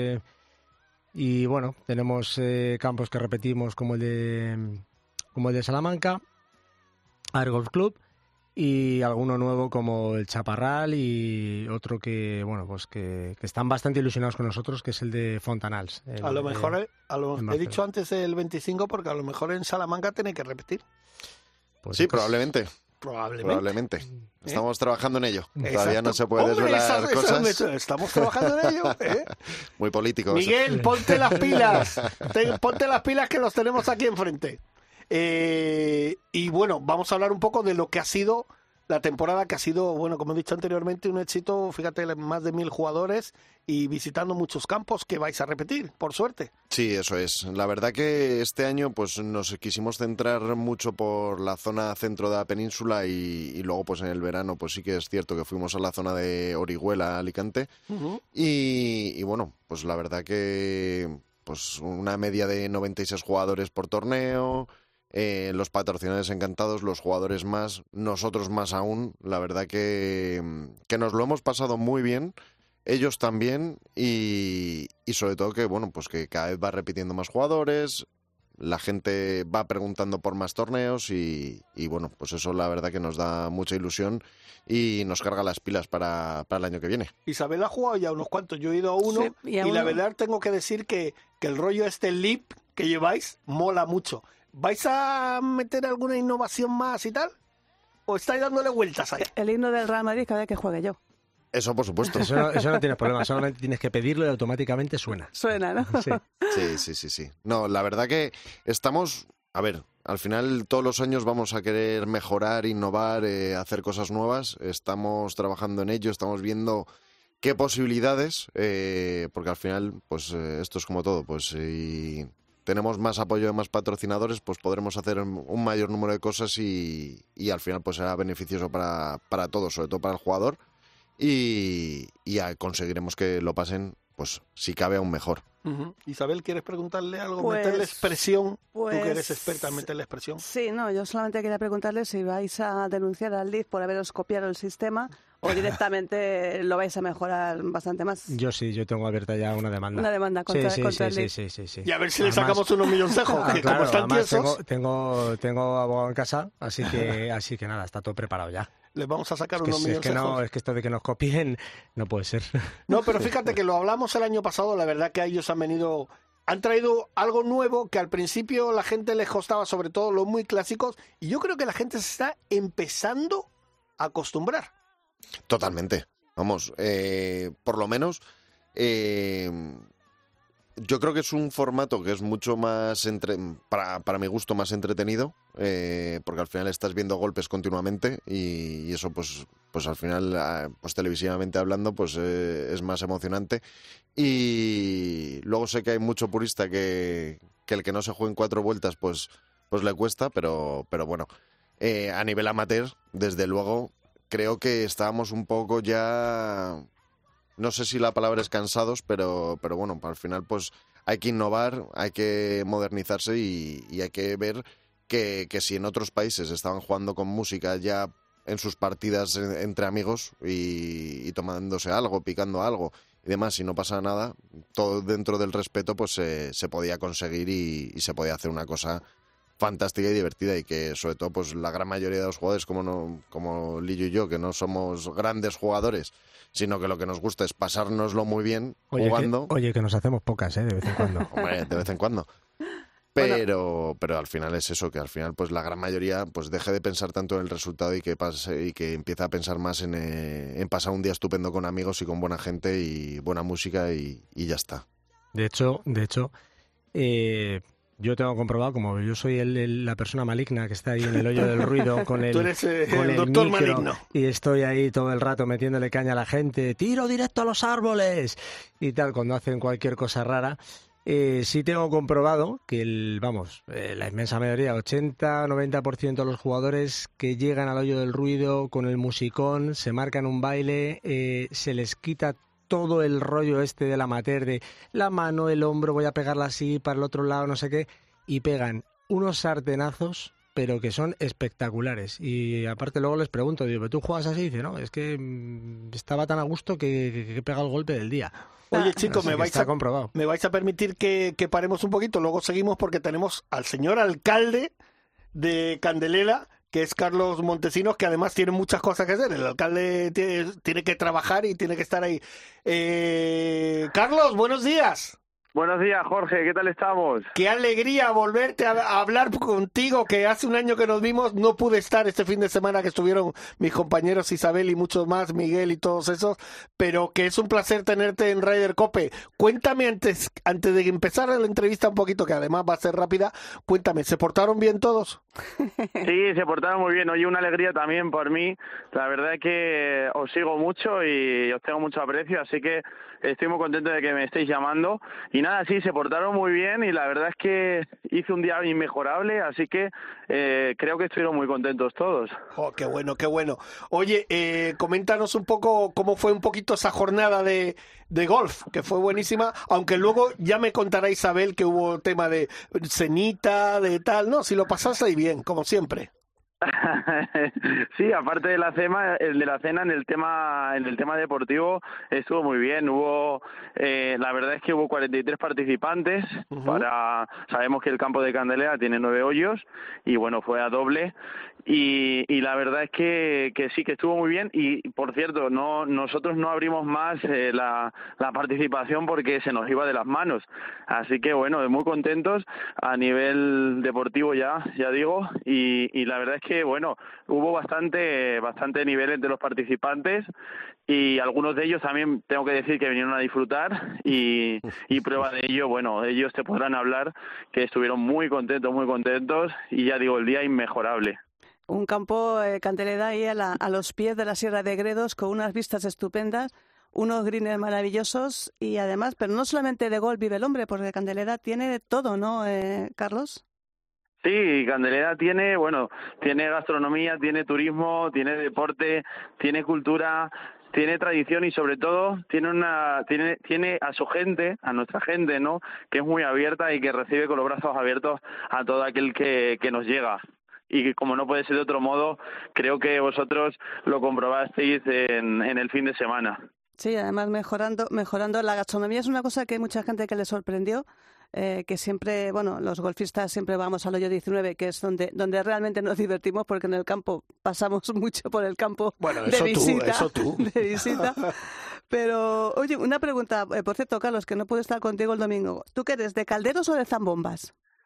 Y bueno, tenemos campos que repetimos como el de Salamanca, Air Golf Club, y alguno nuevo como el Chaparral y otro que bueno pues que están bastante ilusionados con nosotros, que es el de Fontanals. A lo mejor, en he Barcelona. dicho antes el 25 porque a lo mejor en Salamanca tiene que repetir. Pues Sí, entonces, probablemente. Probablemente. Estamos trabajando en ello. Todavía Exacto. no se puede Hombre, desvelar cosas. Estamos trabajando en ello. Muy políticos. Miguel, ponte las pilas. Ponte las pilas que los tenemos aquí enfrente. Y bueno, vamos a hablar un poco de lo que ha sido la temporada, que ha sido, bueno, como he dicho anteriormente, un éxito. Fíjate, más de 1.000 jugadores y visitando muchos campos que vais a repetir, por suerte. Sí, eso es. La verdad que este año pues nos quisimos centrar mucho por la zona centro de la península y luego pues en el verano pues sí que es cierto que fuimos a la zona de Orihuela, Alicante. Y bueno, pues la verdad que pues una media de 96 jugadores por torneo. Los patrocinadores encantados, los jugadores más, nosotros más aún. La verdad que nos lo hemos pasado muy bien, ellos también, y sobre todo que bueno, pues que cada vez va repitiendo más jugadores, la gente va preguntando por más torneos y bueno, pues eso la verdad que nos da mucha ilusión y nos carga las pilas para el año que viene. Isabel ha jugado ya unos cuantos, yo he ido a uno, Sí, y a y la uno. verdad tengo que decir que el rollo LIP que lleváis mola mucho. ¿Vais a meter alguna innovación más y tal? ¿O estáis dándole vueltas ahí? El himno del Real Madrid cada vez que juegue yo. Eso por supuesto. Eso no tienes problema, solamente tienes que pedirlo y automáticamente suena. Suena, ¿no? Sí. Sí. No, la verdad que estamos... A ver, al final todos los años vamos a querer mejorar, innovar, hacer cosas nuevas. Estamos trabajando en ello, estamos viendo qué posibilidades, porque al final, pues esto es como todo, pues si tenemos más apoyo de más patrocinadores, pues podremos hacer un mayor número de cosas y al final pues será beneficioso para todos, sobre todo para el jugador, y conseguiremos que lo pasen, pues si cabe aún mejor. Isabel, ¿quieres preguntarle algo? Pues- ¿Meterle expresión? Tú que eres pues- experta en meterle expresión. Sí, no, yo solamente quería preguntarle si vais a denunciar al LIF por haberos copiado el sistema o directamente lo vais a mejorar bastante más. Yo tengo abierta ya una demanda. Una demanda contra el LIF. Sí. Y a ver si le sacamos unos milloncejos, que como están además tiesos, tengo abogado en casa, así que nada, está todo preparado ya. les vamos a sacar Es que, unos es que milloncejos. no, es que esto de que nos copien no puede ser. No, pero fíjate que lo hablamos el año pasado, la verdad que ellos han traído algo nuevo que al principio la gente les costaba, sobre todo los muy clásicos, y yo creo que la gente se está empezando a acostumbrar. Totalmente. Vamos, por lo menos yo creo que es un formato que es mucho más, para mi gusto, más entretenido, porque al final estás viendo golpes continuamente y eso pues al final, pues televisivamente hablando, pues es más emocionante. Y luego sé que hay mucho purista que el que no se juegue en 4 vueltas pues le cuesta, pero bueno, a nivel amateur, desde luego, creo que estábamos un poco ya... No sé si la palabra es cansados, pero bueno, al final pues hay que innovar, hay que modernizarse y hay que ver que si en otros países estaban jugando con música ya en sus partidas entre amigos y tomándose algo, picando algo y demás, y no pasa nada, todo dentro del respeto pues se podía conseguir y se podía hacer una cosa fantástica y divertida, y que sobre todo pues la gran mayoría de los jugadores como Lillo y yo, que no somos grandes jugadores, sino que lo que nos gusta es pasárnoslo muy bien jugando. Que nos hacemos pocas, de vez en cuando. Hombre, de vez en cuando. Pero al final es eso, que al final pues la gran mayoría pues deje de pensar tanto en el resultado y que empieza a pensar más en pasar un día estupendo con amigos y con buena gente y buena música y ya está. De hecho, yo tengo comprobado, como yo soy la persona maligna que está ahí en el hoyo del ruido con el, Tú eres con el doctor micro, maligno. y estoy ahí todo el rato metiéndole caña a la gente, tiro directo a los árboles y tal, cuando hacen cualquier cosa rara. Sí tengo comprobado que la inmensa mayoría, 80-90% de los jugadores que llegan al hoyo del ruido con el musicón, se marcan un baile, se les quita todo el rollo del amateur de la mano, el hombro, voy a pegarla así para el otro lado, no sé qué, y pegan unos sartenazos, pero que son espectaculares. Y aparte luego les pregunto, digo, ¿pero tú juegas así? Y dice, no, es que estaba tan a gusto que he pegado el golpe del día. Oye, chicos, me vais a permitir que paremos un poquito, luego seguimos porque tenemos al señor alcalde de Candelera, que es Carlos Montesinos, que además tiene muchas cosas que hacer. El alcalde tiene que trabajar y tiene que estar ahí. Carlos, buenos días. Buenos días, Jorge, ¿qué tal estamos? Qué alegría volverte a hablar contigo, que hace un año que nos vimos, no pude estar este fin de semana que estuvieron mis compañeros Isabel y muchos más, Miguel y todos esos, pero que es un placer tenerte en Ryder Cope. Cuéntame antes de empezar la entrevista un poquito, que además va a ser rápida, cuéntame, ¿se portaron bien todos? Sí, se portaron muy bien. Oye, una alegría también por mí. La verdad es que os sigo mucho y os tengo mucho aprecio, así que estoy muy contento de que me estéis llamando. Y nada, sí, se portaron muy bien y la verdad es que hice un día inmejorable, así que creo que estuvieron muy contentos todos. Oh, qué bueno, qué bueno. Oye, coméntanos un poco cómo fue un poquito esa jornada de golf, que fue buenísima, aunque luego ya me contará Isabel que hubo tema de cenita, de tal, no, si lo pasaste ahí bien, como siempre. Sí, aparte de la cena, en el tema deportivo estuvo muy bien. Hubo, la verdad es que hubo 43 participantes. Sabemos que el campo de Candelera tiene 9 hoyos y bueno, fue a doble. Y la verdad es que sí, que estuvo muy bien. Y por cierto, nosotros no abrimos más la participación porque se nos iba de las manos. Así que bueno, muy contentos a nivel deportivo ya digo. Y la verdad es que bueno, hubo bastante nivel entre los participantes y algunos de ellos también tengo que decir que vinieron a disfrutar y prueba de ello, bueno, ellos te podrán hablar que estuvieron muy contentos y ya digo, el día inmejorable. Un campo, Candelera, ahí a los pies de la Sierra de Gredos, con unas vistas estupendas, unos greens maravillosos y además, pero no solamente de golf vive el hombre, porque Candelera tiene de todo, ¿no, Carlos? Sí, Candelera tiene gastronomía, tiene turismo, tiene deporte, tiene cultura, tiene tradición y sobre todo tiene a su gente, a nuestra gente, ¿no?, que es muy abierta y que recibe con los brazos abiertos a todo aquel que nos llega. Y como no puede ser de otro modo, creo que vosotros lo comprobasteis en el fin de semana. Sí, además mejorando la gastronomía es una cosa que hay mucha gente que le sorprendió, que siempre, bueno, los golfistas siempre vamos al hoyo 19, que es donde realmente nos divertimos, porque en el campo pasamos mucho por el campo de visita. Pero, oye, una pregunta, por cierto, Carlos, que no puedo estar contigo el domingo. ¿Tú qué eres, de calderos o de zambombas?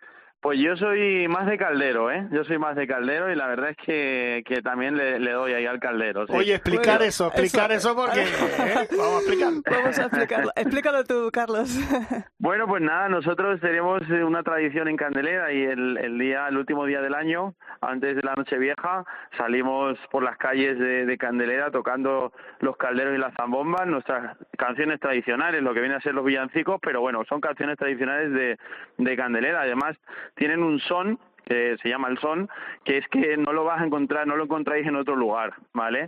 Pues yo soy más de caldero, ¿eh? Yo soy más de caldero y la verdad es que también le doy ahí al caldero. ¿Sí? Oye, explicar eso porque... Vamos a explicar. Vamos a explicarlo. Explícalo tú, Carlos. Bueno, pues nada, nosotros tenemos una tradición en Candelera y el último día del año, antes de la Nochevieja, salimos por las calles de Candelera tocando los calderos y las zambombas, nuestras canciones tradicionales, lo que viene a ser los villancicos, pero bueno, son canciones tradicionales de Candelera. Además, tienen un son que se llama el son, que es que no lo vas a encontrar, no lo encontráis en otro lugar, ¿vale?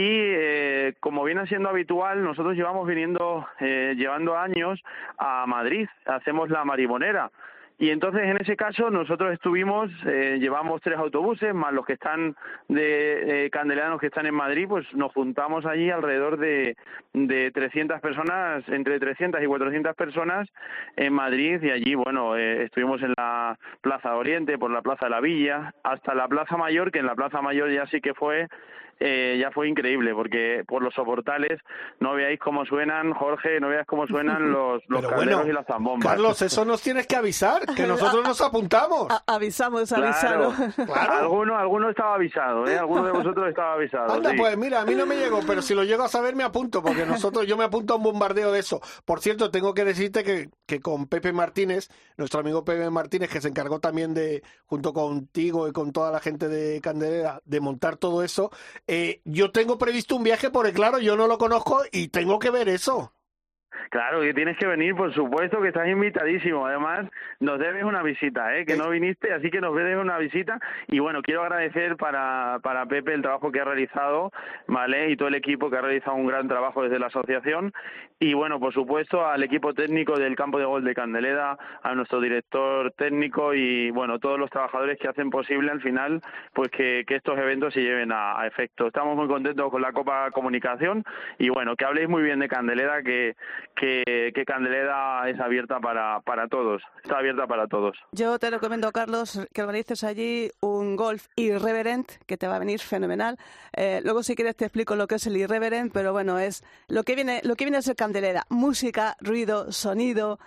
Y como viene siendo habitual, nosotros llevando años a Madrid, hacemos la Marimorera. Y entonces, en ese caso, nosotros llevamos 3 autobuses, más los que están de candeleranos que están en Madrid, pues nos juntamos allí alrededor de 300 personas, entre 300 y 400 personas en Madrid, y allí, bueno, estuvimos en la Plaza Oriente, por la Plaza de la Villa, hasta la Plaza Mayor, que en la Plaza Mayor ya sí que ya fue increíble, porque por los soportales no veáis cómo suenan, Jorge, no veáis cómo suenan los calderos y las zambombas. Carlos, eso nos tienes que avisar, que nosotros nos apuntamos. Avisamos. Claro. Claro. Alguno estaba avisado, ¿eh? Alguno de vosotros estaba avisado. Anda, sí. Pues mira, a mí no me llegó, pero si lo llego a saber me apunto, porque yo me apunto a un bombardeo de eso. Por cierto, tengo que decirte que con Pepe Martínez, nuestro amigo Pepe Martínez, que se encargó también junto contigo y con toda la gente de Candelera, de montar todo eso, yo tengo previsto un viaje porque, claro, yo no lo conozco y tengo que ver eso. Claro, que tienes que venir, por supuesto, que estás invitadísimo. Además, nos debes una visita, que no viniste, así que nos debes una visita. Y bueno, quiero agradecer para Pepe el trabajo que ha realizado, ¿vale? Y todo el equipo que ha realizado un gran trabajo desde la asociación. Y bueno, por supuesto, al equipo técnico del campo de golf de Candelera, a nuestro director técnico y, bueno, todos los trabajadores que hacen posible al final, pues que estos eventos se lleven a efecto. Estamos muy contentos con la Copa Comunicación y, bueno, que habléis muy bien de Candelera, que Candelera es abierta para todos, está abierta para todos. Yo te recomiendo, Carlos, que organices allí un golf irreverent, que te va a venir fenomenal. Luego, si quieres, te explico lo que es el irreverent, pero bueno, es lo que viene a ser Candelera. Música, ruido, sonido,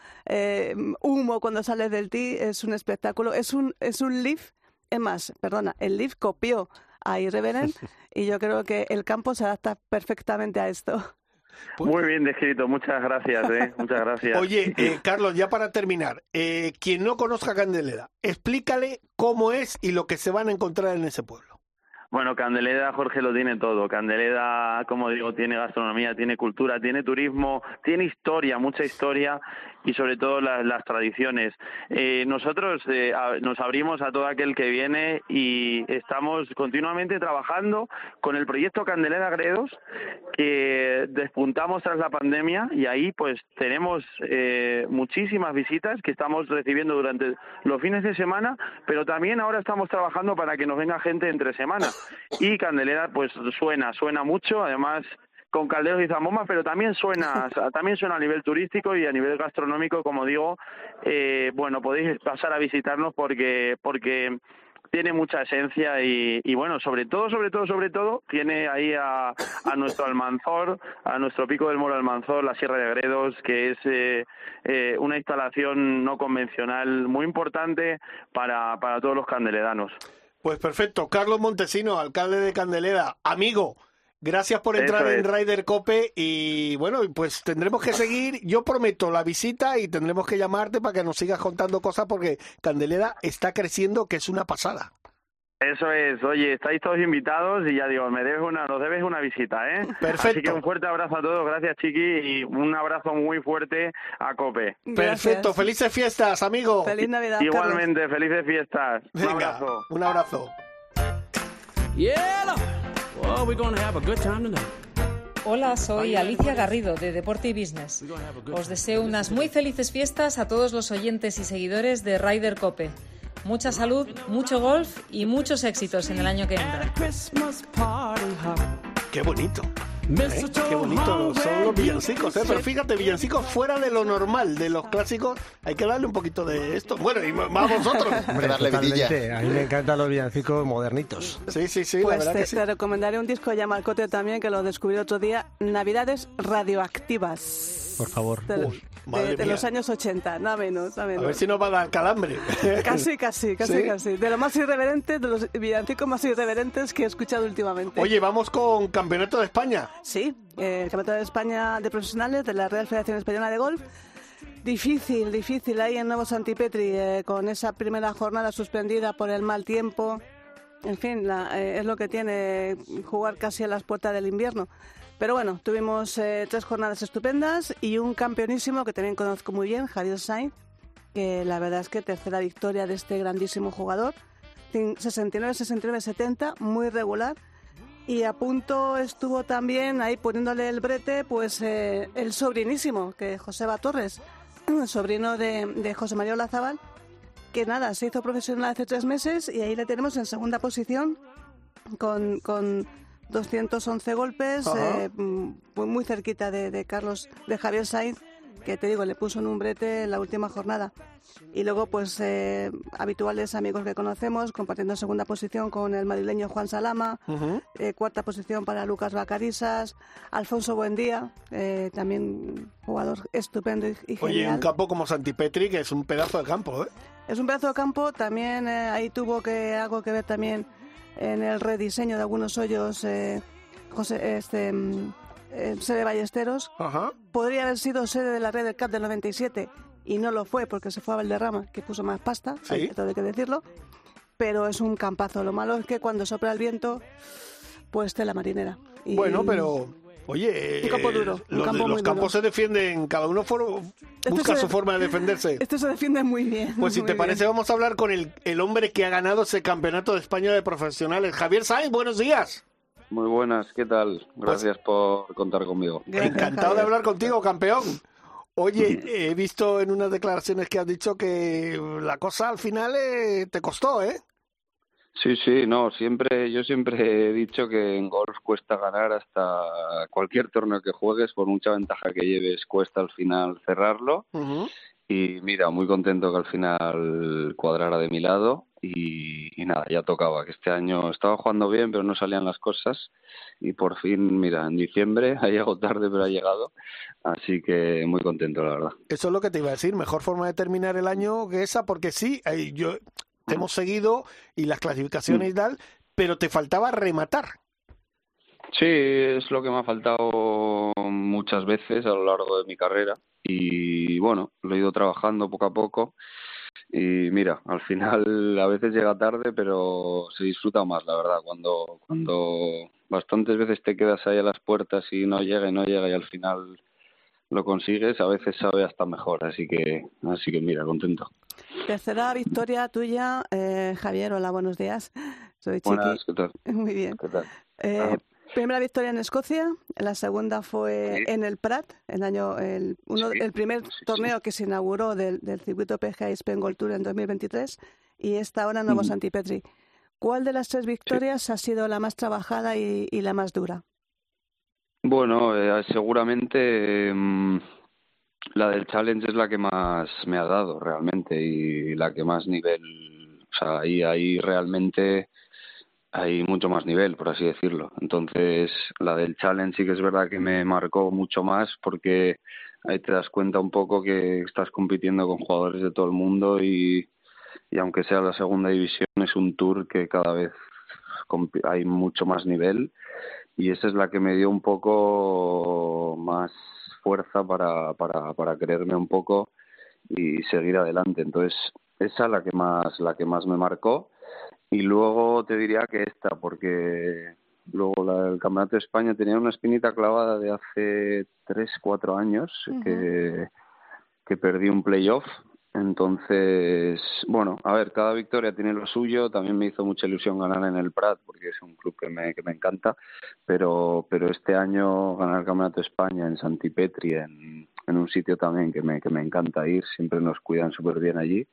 humo cuando sales del tee, es un espectáculo. Es un lift, es más, perdona, el lift copió a Irreverent y yo creo que el campo se adapta perfectamente a esto. Muy bien descrito, muchas gracias, muchas gracias. Oye, Carlos, ya para terminar, quien no conozca Candelera, explícale cómo es y lo que se van a encontrar en ese pueblo. Bueno, Candelera, Jorge, lo tiene todo. Candelera, como digo, tiene gastronomía, tiene cultura, tiene turismo, tiene historia, mucha historia y sobre todo las tradiciones. Nosotros nos abrimos a todo aquel que viene y estamos continuamente trabajando con el proyecto Candelera Gredos, que despuntamos tras la pandemia y ahí pues tenemos muchísimas visitas que estamos recibiendo durante los fines de semana, pero también ahora estamos trabajando para que nos venga gente entre semana. Y Candelera pues suena mucho, además con calderos y zambombas, pero también suena a nivel turístico y a nivel gastronómico, como digo, bueno, podéis pasar a visitarnos porque tiene mucha esencia y bueno, sobre todo, tiene ahí a nuestro Almanzor, a nuestro Pico del Moro Almanzor, la Sierra de Gredos, que es una instalación no convencional muy importante para todos los candeleranos. Pues perfecto. Carlos Montesino, alcalde de Candelera, amigo, gracias por entrar en Ryder Cope y bueno, pues tendremos que seguir, yo prometo la visita y tendremos que llamarte para que nos sigas contando cosas porque Candelera está creciendo, que es una pasada. Eso es, oye, estáis todos invitados y ya digo, nos debes una visita, Perfecto. Así que un fuerte abrazo a todos, gracias Chiqui, y un abrazo muy fuerte a Cope. Gracias. Perfecto, felices fiestas, amigo. Feliz Navidad, Igualmente, Carlos. Felices fiestas. Venga, un abrazo. Hola, soy Alicia Garrido de Deporte y Business. Os deseo unas muy felices fiestas a todos los oyentes y seguidores de Ryder Cope. Mucha salud, mucho golf y muchos éxitos en el año que entra. Qué bonito. Qué bonito son los villancicos, Pero fíjate, villancicos fuera de lo normal, de los clásicos, hay que darle un poquito de esto. Bueno, y más vosotros. Hombre, darle vidilla. A mí me encantan los villancicos modernitos. Sí, Pues la verdad que sí. Te recomendaré un disco de Yamalcote también, que lo descubrí otro día, Navidades Radioactivas. Por favor. de los años 80, nada menos. A ver si nos va a dar calambre. Casi. ¿Sí? De lo más irreverente, de los villancicos más irreverentes que he escuchado últimamente. Oye, vamos con Campeonato de España. Sí, el Campeonato de España de Profesionales de la Real Federación Española de Golf. Difícil ahí en Nuevo Santipetri, con esa primera jornada suspendida por el mal tiempo. En fin, es lo que tiene jugar casi a las puertas del invierno. Pero bueno, tuvimos 3 jornadas estupendas y un campeonísimo que también conozco muy bien, Javier Sainz, que la verdad es que tercera victoria de este grandísimo jugador, 69-69-70, muy regular. Y a punto estuvo también ahí poniéndole el brete, pues el sobrinísimo, que Joseba Torres, sobrino de José María Olazábal, que nada, se hizo profesional hace 3 meses y ahí le tenemos en segunda posición con 211 golpes, muy cerquita de Carlos, de Javier Sainz, que te digo, le puso en un brete en la última jornada. Y luego, pues, habituales amigos que conocemos, compartiendo segunda posición con el madrileño Juan Salama, cuarta posición para Lucas Vacarisas, Alfonso Buendía, también jugador estupendo y genial. Oye, un campo como Santipetri, que es un pedazo de campo, ¿eh? Es un pedazo de campo, también ahí tuvo algo que ver también en el rediseño de algunos hoyos Sede Ballesteros. Podría haber sido sede de la Ryder Cup del 97 y no lo fue porque se fue a Valderrama, que puso más pasta, hay que decirlo, pero es un campazo. Lo malo es que cuando sopla el viento, pues tela marinera. Y bueno, pero oye, un campo duro, los campos se defienden, cada uno busca su forma de defenderse. Este se defiende muy bien. Pues si te parece, vamos a hablar con el hombre que ha ganado ese Campeonato de España de Profesionales. Javier Sainz, buenos días. Muy buenas, ¿qué tal? Gracias por contar conmigo. Encantado de hablar contigo, campeón. Oye, he visto en unas declaraciones que has dicho que la cosa al final te costó, ¿eh? Sí, no, yo siempre he dicho que en golf cuesta ganar hasta cualquier torneo que juegues, por mucha ventaja que lleves, cuesta al final cerrarlo. Y mira, muy contento que al final cuadrara de mi lado y nada, ya tocaba, que este año estaba jugando bien, pero no salían las cosas y por fin, mira, en diciembre, ha llegado tarde, pero ha llegado, así que muy contento, la verdad. Eso es lo que te iba a decir, mejor forma de terminar el año que esa, porque sí, te hemos seguido y las clasificaciones y tal, pero te faltaba rematar. Sí, es lo que me ha faltado muchas veces a lo largo de mi carrera y bueno, lo he ido trabajando poco a poco y mira, al final a veces llega tarde, pero se disfruta más, la verdad, cuando bastantes veces te quedas ahí a las puertas y no llega y al final lo consigues, a veces sabe hasta mejor, así que mira, contento. Tercera victoria tuya, Javier, hola, buenos días. Soy Chiqui. Buenas, ¿qué tal? Muy bien. ¿Qué tal? Primera victoria en Escocia, la segunda fue en el Prat, el primer torneo que se inauguró del circuito PGA Spain Gold Tour en 2023 y esta ahora en Nuevo Santipetri. ¿Cuál de las 3 victorias ha sido la más trabajada y la más dura? Bueno, seguramente la del Challenge es la que más me ha dado realmente y la que más nivel, o sea, ahí realmente hay mucho más nivel, por así decirlo. Entonces, la del Challenge sí que es verdad que me marcó mucho más porque ahí te das cuenta un poco que estás compitiendo con jugadores de todo el mundo y aunque sea la segunda división, es un tour que cada vez hay mucho más nivel y esa es la que me dio un poco más fuerza para creerme un poco y seguir adelante. Entonces, esa es la que más me marcó. Y luego te diría que esta, porque luego el Campeonato de España tenía una espinita clavada de hace 3-4 años que perdí un playoff. Entonces, bueno, a ver, cada victoria tiene lo suyo. También me hizo mucha ilusión ganar en el Prat, porque es un club que me encanta. Pero este año ganar el Campeonato de España en Santipetri, en un sitio también que me encanta ir, siempre nos cuidan súper bien allí,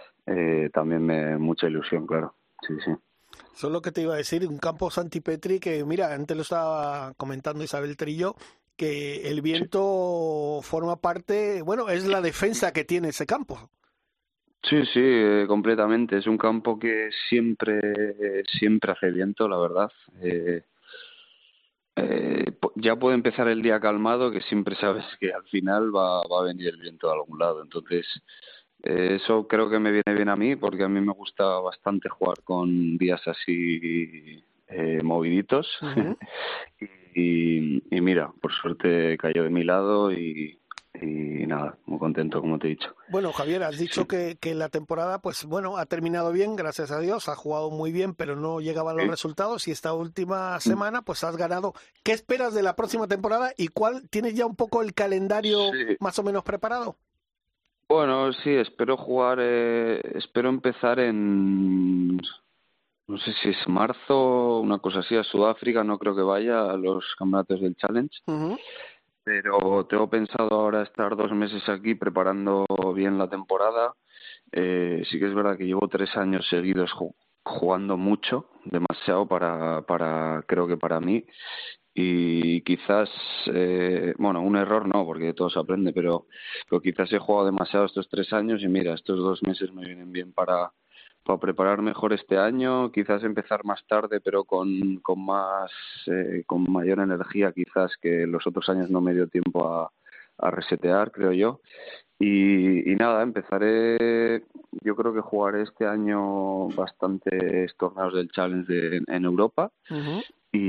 también mucha ilusión, claro. Sí. Eso es lo que te iba a decir, un campo Santipetri que, mira, antes lo estaba comentando Isabel Trillo, que el viento forma parte, bueno, es la defensa que tiene ese campo. Sí, completamente. Es un campo que siempre hace viento, la verdad. ya puede empezar el día calmado, que siempre sabes que al final va a venir el viento de algún lado. Entonces, eso creo que me viene bien a mí, porque a mí me gusta bastante jugar con días así moviditos. Ujú. y mira, por suerte cayó de mi lado y nada, muy contento, como te he dicho. Bueno, Javier, has dicho que la temporada, pues bueno, ha terminado bien, gracias a Dios, ha jugado muy bien, pero no llegaban los resultados y esta última semana, pues has ganado. ¿Qué esperas de la próxima temporada y cuál tienes ya un poco el calendario más o menos preparado? Bueno, sí, espero jugar, espero empezar en, no sé si es marzo, una cosa así, a Sudáfrica. No creo que vaya a los campeonatos del Challenge. Uh-huh. Pero tengo pensado ahora estar 2 meses aquí preparando bien la temporada. Sí que es verdad que llevo 3 años seguidos jugando mucho, demasiado creo que para mí. Y quizás, bueno, un error no, porque todo se aprende, pero quizás he jugado demasiado estos 3 años y mira, estos 2 meses me vienen bien para preparar mejor este año, quizás empezar más tarde, pero con más, con mayor energía, quizás, que los otros años no me dio tiempo a resetear, creo yo. Y nada, empezaré, yo creo que jugaré este año bastantes torneos del Challenge en Europa. Uh-huh.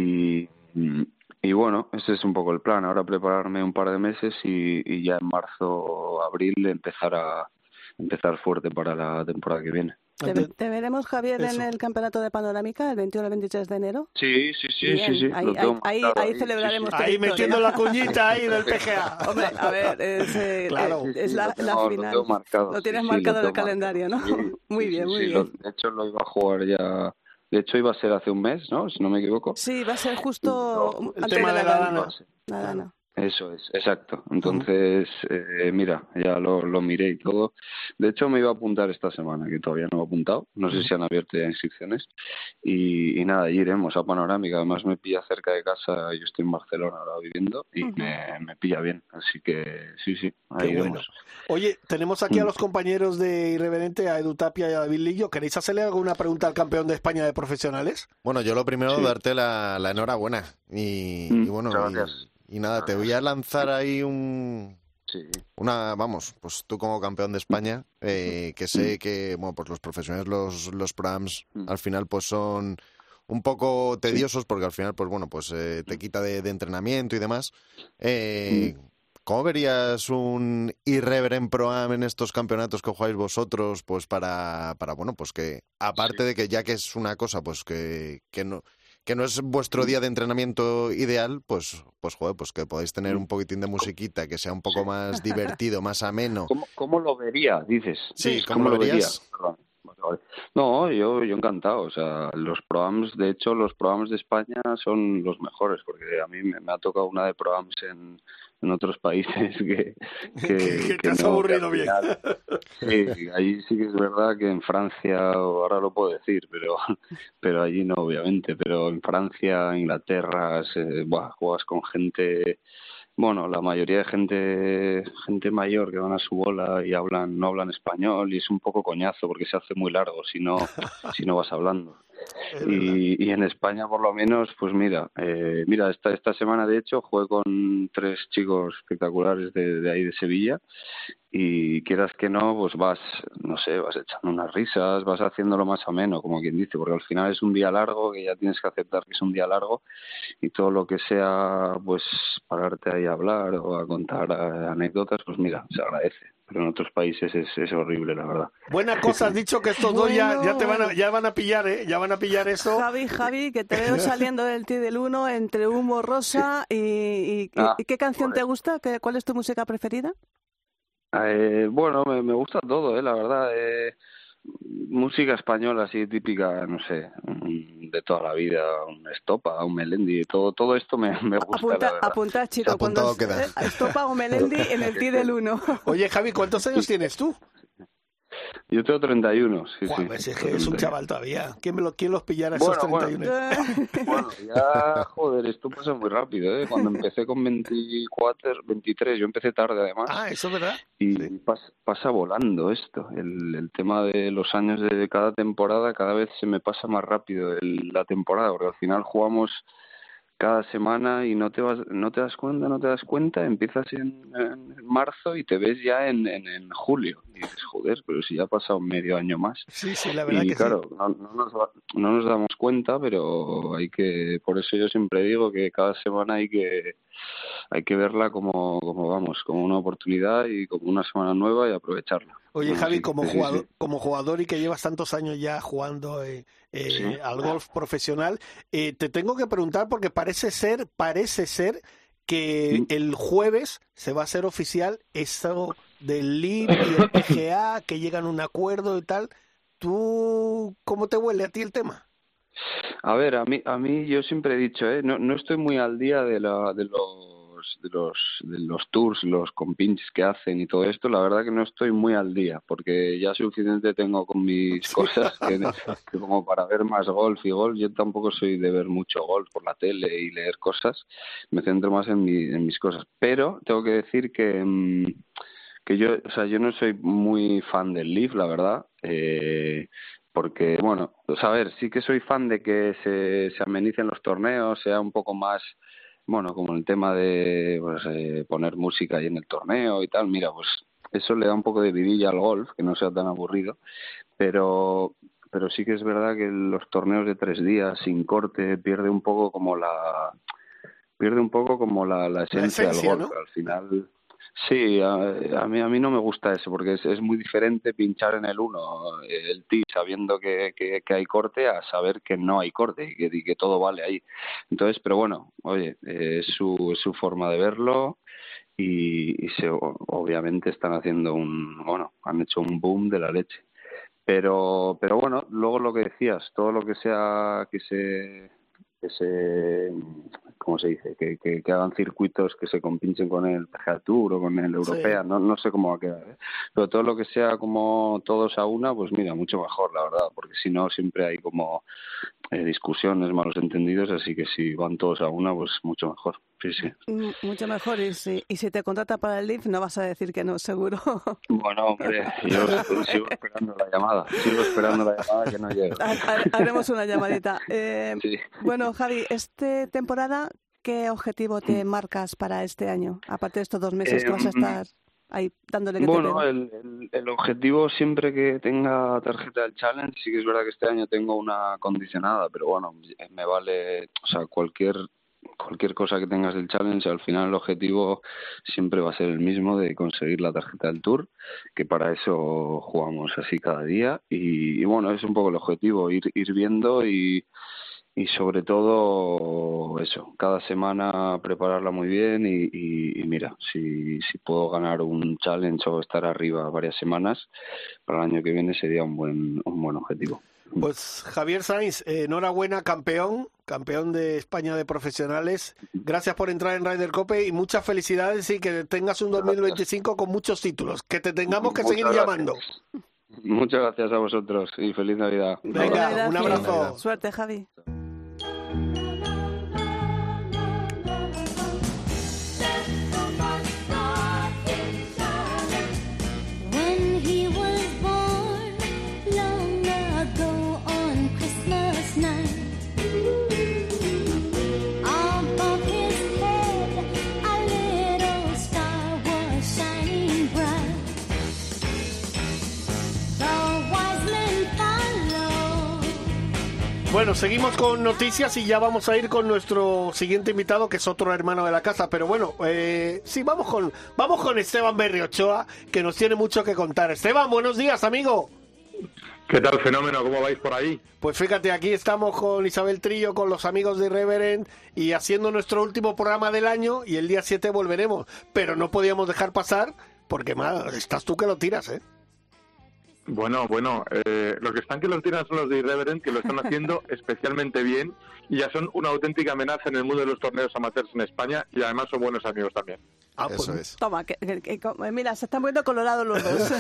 Y bueno, ese es un poco el plan, ahora prepararme un par de meses y ya en marzo, abril empezar fuerte para la temporada que viene. ¿Te veremos, Javier, en el campeonato de Panorámica el 21 al 23 de enero? Sí. Bien. Ahí celebraremos. Ahí metiendo la cuñita ahí del PGA. Hombre, a ver, es la final. Lo tienes marcado en el calendario, ¿no? Sí, muy bien. De hecho, lo iba a jugar ya. De hecho, iba a ser hace un mes, ¿no? Si no me equivoco. Sí, va a ser justo el tema de la Dana. Eso es, exacto. Entonces, mira, ya lo miré y todo. De hecho, me iba a apuntar esta semana, que todavía no he apuntado. No sé si han abierto ya inscripciones. Y nada, allí iremos a Panorámica. Además, me pilla cerca de casa. Yo estoy en Barcelona ahora viviendo y me pilla bien. Así que sí, ahí iremos. Bueno. Oye, tenemos aquí a los compañeros de Irreverente, a Edu Tapia y a David Lillo. ¿Queréis hacerle alguna pregunta al campeón de España de profesionales? Bueno, yo lo primero, darte la enhorabuena. Y bueno, gracias. Y nada, te voy a lanzar ahí vamos, pues tú como campeón de España, que sé que, bueno, pues los profesionales, los programs, al final pues son un poco tediosos porque al final, pues bueno, pues te quita de entrenamiento y demás. ¿Cómo verías un Irreverent Pro-Am en estos campeonatos que jugáis vosotros? Pues para bueno, pues que aparte de que ya que es una cosa, pues que no es vuestro día de entrenamiento ideal, pues joder, pues que podáis tener un poquitín de musiquita, que sea un poco más divertido, más ameno. ¿Cómo lo vería, dices? Sí, ¿cómo lo verías? Perdón. No, yo encantado. O sea, los programs, de hecho, los programas de España son los mejores, porque a mí me ha tocado una de programs en otros países que te has aburrido bien. Sí, allí sí que es verdad que en Francia, ahora lo puedo decir, pero allí no, obviamente, pero en Francia, Inglaterra, juegas con gente, bueno, la mayoría de gente mayor que van a su bola y no hablan español, y es un poco coñazo porque se hace muy largo si no vas hablando. Y en España, por lo menos, pues mira, esta semana de hecho jugué con 3 chicos espectaculares de ahí de Sevilla, y quieras que no, pues vas echando unas risas, vas haciéndolo más ameno, como quien dice, porque al final es un día largo, que ya tienes que aceptar que es un día largo, y todo lo que sea, pues pararte ahí a hablar o a contar anécdotas, pues mira, se agradece. Pero en otros países es horrible, la verdad. Buena cosa has dicho, que estos dos ya van a pillar, ya van a pillar eso. Javi, que te veo saliendo del Tee del 1 entre humo rosa y ¿qué canción te gusta? ¿Cuál es tu música preferida? Bueno, me gusta todo, la verdad. Música española así típica, no sé, de toda la vida, un Estopa, un Melendi, todo esto me gusta. Apunta, chico, apuntado queda. Estopa o Melendi en el Tee del 1. Oye, Javi, ¿cuántos años tienes tú? Yo tengo 31, sí. Es que es un chaval todavía. ¿Quién los pillara esos 31? Bueno, ya, joder, esto pasa muy rápido, ¿eh? Cuando empecé con 23, yo empecé tarde además. Eso es verdad. Y pasa volando esto. El tema de los años de cada temporada, cada vez se me pasa más rápido la temporada, porque al final jugamos cada semana y no te das cuenta, empiezas en marzo y te ves ya en julio. Y dices, joder, pero si ya ha pasado medio año más. Sí, la verdad y que claro, sí. no nos damos cuenta, pero por eso yo siempre digo que cada semana hay que verla como una oportunidad y como una semana nueva y aprovecharla. Oye, Javi, sí, como sí. jugador y que llevas tantos años ya jugando al golf profesional, te tengo que preguntar porque parece ser que el jueves se va a hacer oficial eso del LIV y el PGA, que llegan a un acuerdo y tal. ¿Tú cómo te huele a ti el tema? A ver, a mí yo siempre he dicho, no estoy muy al día de los tours, los compinches que hacen y todo esto. La verdad que no estoy muy al día, porque ya suficiente tengo con mis cosas que como para ver más golf y golf. Yo tampoco soy de ver mucho golf por la tele y leer cosas. Me centro más en mis cosas. Pero tengo que decir que yo no soy muy fan del LIV, la verdad. Porque, bueno, pues a ver, sí que soy fan de que se amenicen los torneos, sea un poco más, bueno, como el tema de poner música ahí en el torneo y tal. Mira, pues eso le da un poco de vidilla al golf, que no sea tan aburrido, pero sí que es verdad que los torneos de 3 días sin corte pierde un poco como la esencia del golf, ¿no? Al final. Sí, a mí no me gusta eso, porque es muy diferente pinchar en el 1 el tee sabiendo que hay corte a saber que no hay corte y que todo vale ahí. Entonces, pero bueno, oye, es su forma de verlo y obviamente están haciendo han hecho un boom de la leche. Pero bueno, luego lo que decías, todo lo que sea que se ¿cómo se dice? Que hagan circuitos que se compinchen con el PGA Tour o con el Europea, sí. No sé cómo va a quedar, pero todo lo que sea como todos a una, pues mira, mucho mejor, la verdad, porque si no siempre hay como discusiones, malos entendidos, así que si van todos a una, pues mucho mejor. Sí. Mucho mejor, y si te contrata para el LIV no vas a decir que no, seguro. Bueno, hombre, yo sigo esperando la llamada que no llegue. Haremos una llamadita. Sí. Bueno, Javi, esta temporada, ¿qué objetivo te marcas para este año? Aparte de estos 2 meses que vas a estar ahí dándole que bueno, el objetivo siempre que tenga tarjeta del Challenge, sí que es verdad que este año tengo una condicionada, pero bueno, me vale, o sea, cualquier cosa que tengas del Challenge, al final el objetivo siempre va a ser el mismo, de conseguir la tarjeta del Tour, que para eso jugamos así cada día y bueno, es un poco el objetivo, ir viendo y sobre todo eso, cada semana prepararla muy bien y mira, si puedo ganar un Challenge o estar arriba varias semanas, para el año que viene sería un buen objetivo. Pues Javier Sainz, enhorabuena, campeón de España de profesionales. Gracias por entrar en Ryder Cope y muchas felicidades y que tengas un 2025 con muchos títulos. Que te tengamos que seguir llamando. Muchas gracias a vosotros y feliz Navidad. Venga, un abrazo. Suerte, Javi. Bueno, seguimos con noticias y ya vamos a ir con nuestro siguiente invitado, que es otro hermano de la casa. Pero bueno, sí, vamos con Esteban Berriochoa, que nos tiene mucho que contar. Esteban, buenos días, amigo. ¿Qué tal, fenómeno? ¿Cómo vais por ahí? Pues fíjate, aquí estamos con Isabel Trillo, con los amigos de Irreverent y haciendo nuestro último programa del año, y el día 7 volveremos. Pero no podíamos dejar pasar, porque estás tú que lo tiras, ¿eh? Bueno, los que están que los tiran son los de Irreverent, que lo están haciendo especialmente bien y ya son una auténtica amenaza en el mundo de los torneos amateurs en España y además son buenos amigos también. Eso es. Toma, mira, se están poniendo colorados los dos.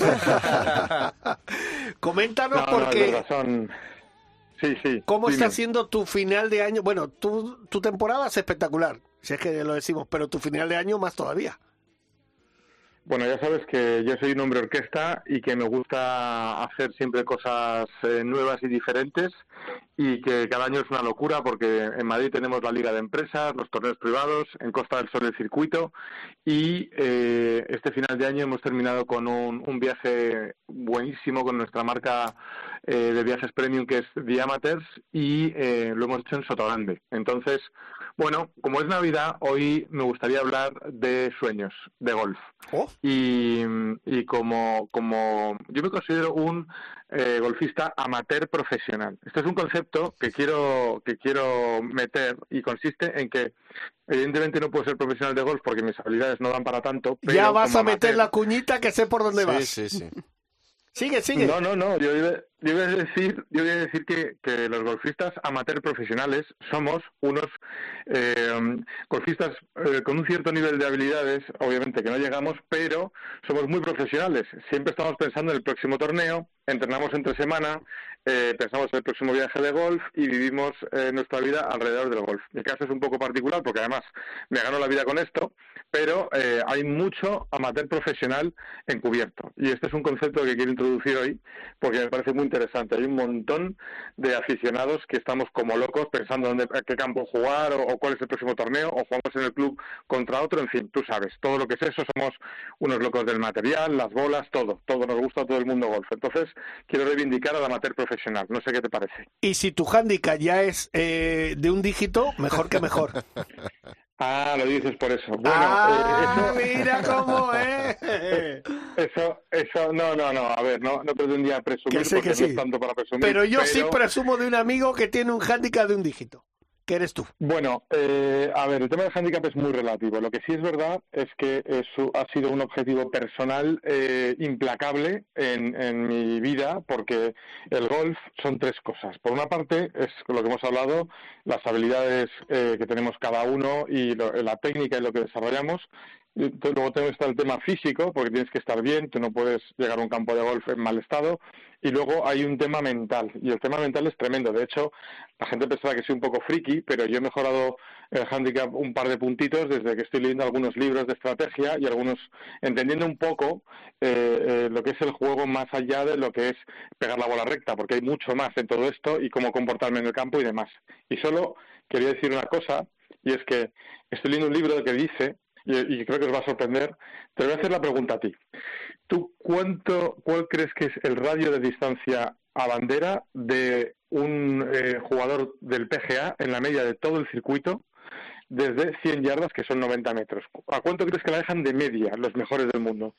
Coméntanos porque... Sí. ¿Cómo está siendo tu final de año? Bueno, tu temporada es espectacular, si es que lo decimos, pero tu final de año más todavía. Bueno, ya sabes que yo soy un hombre orquesta y que me gusta hacer siempre cosas nuevas y diferentes y que cada año es una locura porque en Madrid tenemos la Liga de Empresas, los torneos privados, en Costa del Sol el circuito y este final de año hemos terminado con un viaje buenísimo con nuestra marca de viajes premium que es The Amateurs y lo hemos hecho en Sotogrande. Entonces, bueno, como es Navidad, hoy me gustaría hablar de sueños, de golf. Y como yo me considero un golfista amateur profesional. Este es un concepto que quiero meter y consiste en que evidentemente no puedo ser profesional de golf porque mis habilidades no dan para tanto. Pero ya vas a meter amateur, la cuñita que sé por dónde vas. Sí. Sigue. No, yo iba a decir que los golfistas amateur profesionales somos unos golfistas con un cierto nivel de habilidades, obviamente que no llegamos, pero somos muy profesionales. Siempre estamos pensando en el próximo torneo, entrenamos entre semana, pensamos en el próximo viaje de golf y vivimos nuestra vida alrededor del golf. Mi caso es un poco particular porque además me gano la vida con esto, pero hay mucho amateur profesional encubierto. Y este es un concepto que quiero introducir hoy porque me parece muy interesante. Hay un montón de aficionados que estamos como locos pensando en qué campo jugar o cuál es el próximo torneo o jugamos en el club contra otro, en fin, tú sabes, todo lo que es eso, somos unos locos del material, las bolas, todo nos gusta a todo el mundo golf. Entonces, quiero reivindicar al amateur profesional, no sé qué te parece. Y si tu hándicap ya es de un dígito, mejor que mejor. Ah, lo dices por eso. Bueno, mira cómo es. Eso, no, a ver, no pretendía presumir que porque no es tanto para presumir. Pero yo sí presumo de un amigo que tiene un hándicap de un dígito, que eres tú. Bueno, a ver, el tema del hándicap es muy relativo. Lo que sí es verdad es que eso ha sido un objetivo personal implacable en mi vida, porque el golf son tres cosas. Por una parte, es lo que hemos hablado, las habilidades que tenemos cada uno y la técnica y lo que desarrollamos. Luego está el tema físico, porque tienes que estar bien, tú no puedes llegar a un campo de golf en mal estado. Y luego hay un tema mental, y el tema mental es tremendo. De hecho, la gente pensará que soy un poco friki, pero yo he mejorado el handicap un par de puntitos desde que estoy leyendo algunos libros de estrategia y entendiendo un poco lo que es el juego más allá de lo que es pegar la bola recta, porque hay mucho más en todo esto y cómo comportarme en el campo y demás. Y solo quería decir una cosa, y es que estoy leyendo un libro que dice, y creo que os va a sorprender, te voy a hacer la pregunta a ti. ¿Tú cuál crees que es el radio de distancia a bandera de un jugador del PGA en la media de todo el circuito desde 100 yardas, que son 90 metros? ¿A cuánto crees que la dejan de media los mejores del mundo?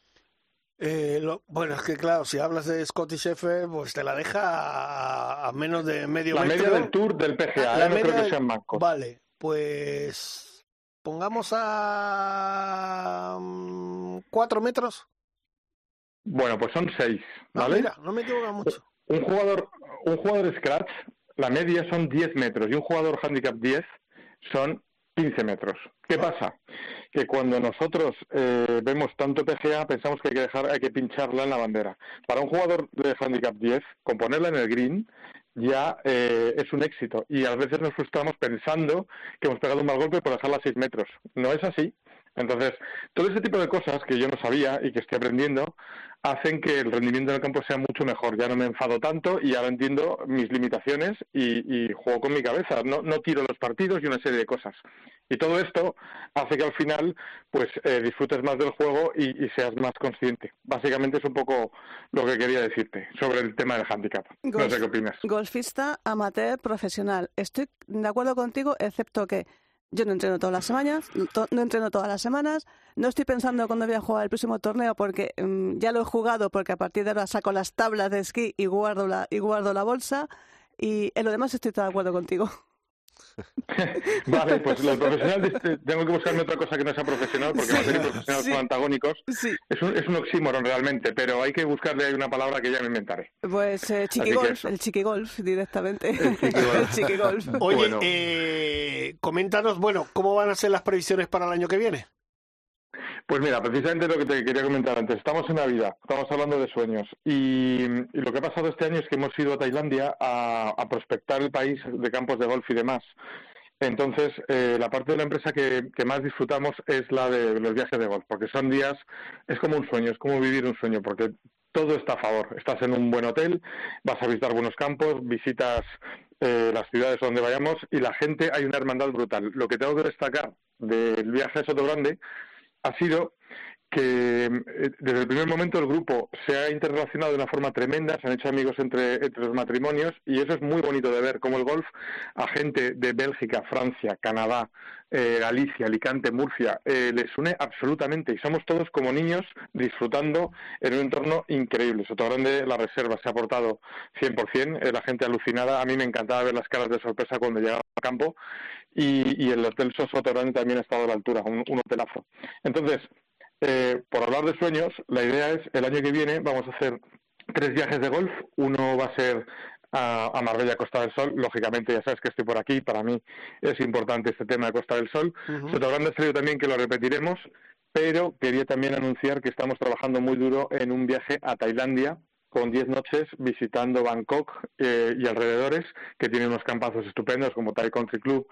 Bueno, es que claro, si hablas de Scottie Scheffler, pues te la deja a menos de medio metro. La media del Tour del PGA, no creo que sean mancos. Vale, pues pongamos a 4 metros. Bueno, pues son 6, ¿vale? Mira, no me equivoco mucho. Un jugador scratch, la media son 10 metros y un jugador handicap 10 son 15 metros. ¿Qué pasa? Que cuando nosotros vemos tanto PGA pensamos que hay que pincharla en la bandera. Para un jugador de handicap 10, con ponerla en el green ya es un éxito. Y a veces nos frustramos pensando que hemos pegado un mal golpe por dejarla a 6 metros. No es así. Entonces, todo ese tipo de cosas que yo no sabía y que estoy aprendiendo hacen que el rendimiento en el campo sea mucho mejor. Ya no me enfado tanto y ahora entiendo mis limitaciones y juego con mi cabeza. No tiro los partidos y una serie de cosas. Y todo esto hace que al final pues disfrutes más del juego y seas más consciente. Básicamente es un poco lo que quería decirte sobre el tema del handicap. No sé qué opinas. Golfista amateur profesional. Estoy de acuerdo contigo, excepto que yo no entreno todas las semanas, no estoy pensando cuándo voy a jugar el próximo torneo porque ya lo he jugado, porque a partir de ahora saco las tablas de esquí y guardo la bolsa, y en lo demás estoy de acuerdo contigo. Vale, pues los profesionales tengo que buscarme otra cosa que no sea profesional, porque amateur y profesional son antagónicos. Sí. Es un oxímoron realmente, pero hay que buscarle ahí una palabra que ya me inventaré. Pues chiquigolf, el chiquigolf directamente. El chiquigolf. Oye, bueno. Coméntanos, ¿cómo van a ser las previsiones para el año que viene? Pues mira, precisamente lo que te quería comentar antes. Estamos en Navidad, estamos hablando de sueños. Y lo que ha pasado este año es que hemos ido a Tailandia a prospectar el país de campos de golf y demás. Entonces, la parte de la empresa que más disfrutamos es la de los viajes de golf, porque son días, es como un sueño, es como vivir un sueño, porque todo está a favor. Estás en un buen hotel, vas a visitar buenos campos, visitas las ciudades donde vayamos, y la gente, hay una hermandad brutal. Lo que tengo que destacar del viaje a Sotogrande ha sido que desde el primer momento el grupo se ha interrelacionado de una forma tremenda, se han hecho amigos entre los matrimonios, y eso es muy bonito de ver, como el golf a gente de Bélgica, Francia, Canadá, Galicia, Alicante, Murcia, les une absolutamente, y somos todos como niños disfrutando en un entorno increíble. Sotogrande, la reserva se ha portado 100%, la gente alucinada. A mí me encantaba ver las caras de sorpresa cuando llegaba al campo, y el Hotel Sotogrande también ha estado a la altura, un hotelazo. Entonces, por hablar de sueños, la idea es, el año que viene vamos a hacer 3 viajes de golf. Uno va a ser a Marbella, Costa del Sol. Lógicamente, ya sabes que estoy por aquí, para mí es importante este tema de Costa del Sol. Sotogrande ha salido también que lo repetiremos, pero quería también anunciar que estamos trabajando muy duro en un viaje a Tailandia, con 10 noches visitando Bangkok y alrededores, que tiene unos campazos estupendos como Thai Country Club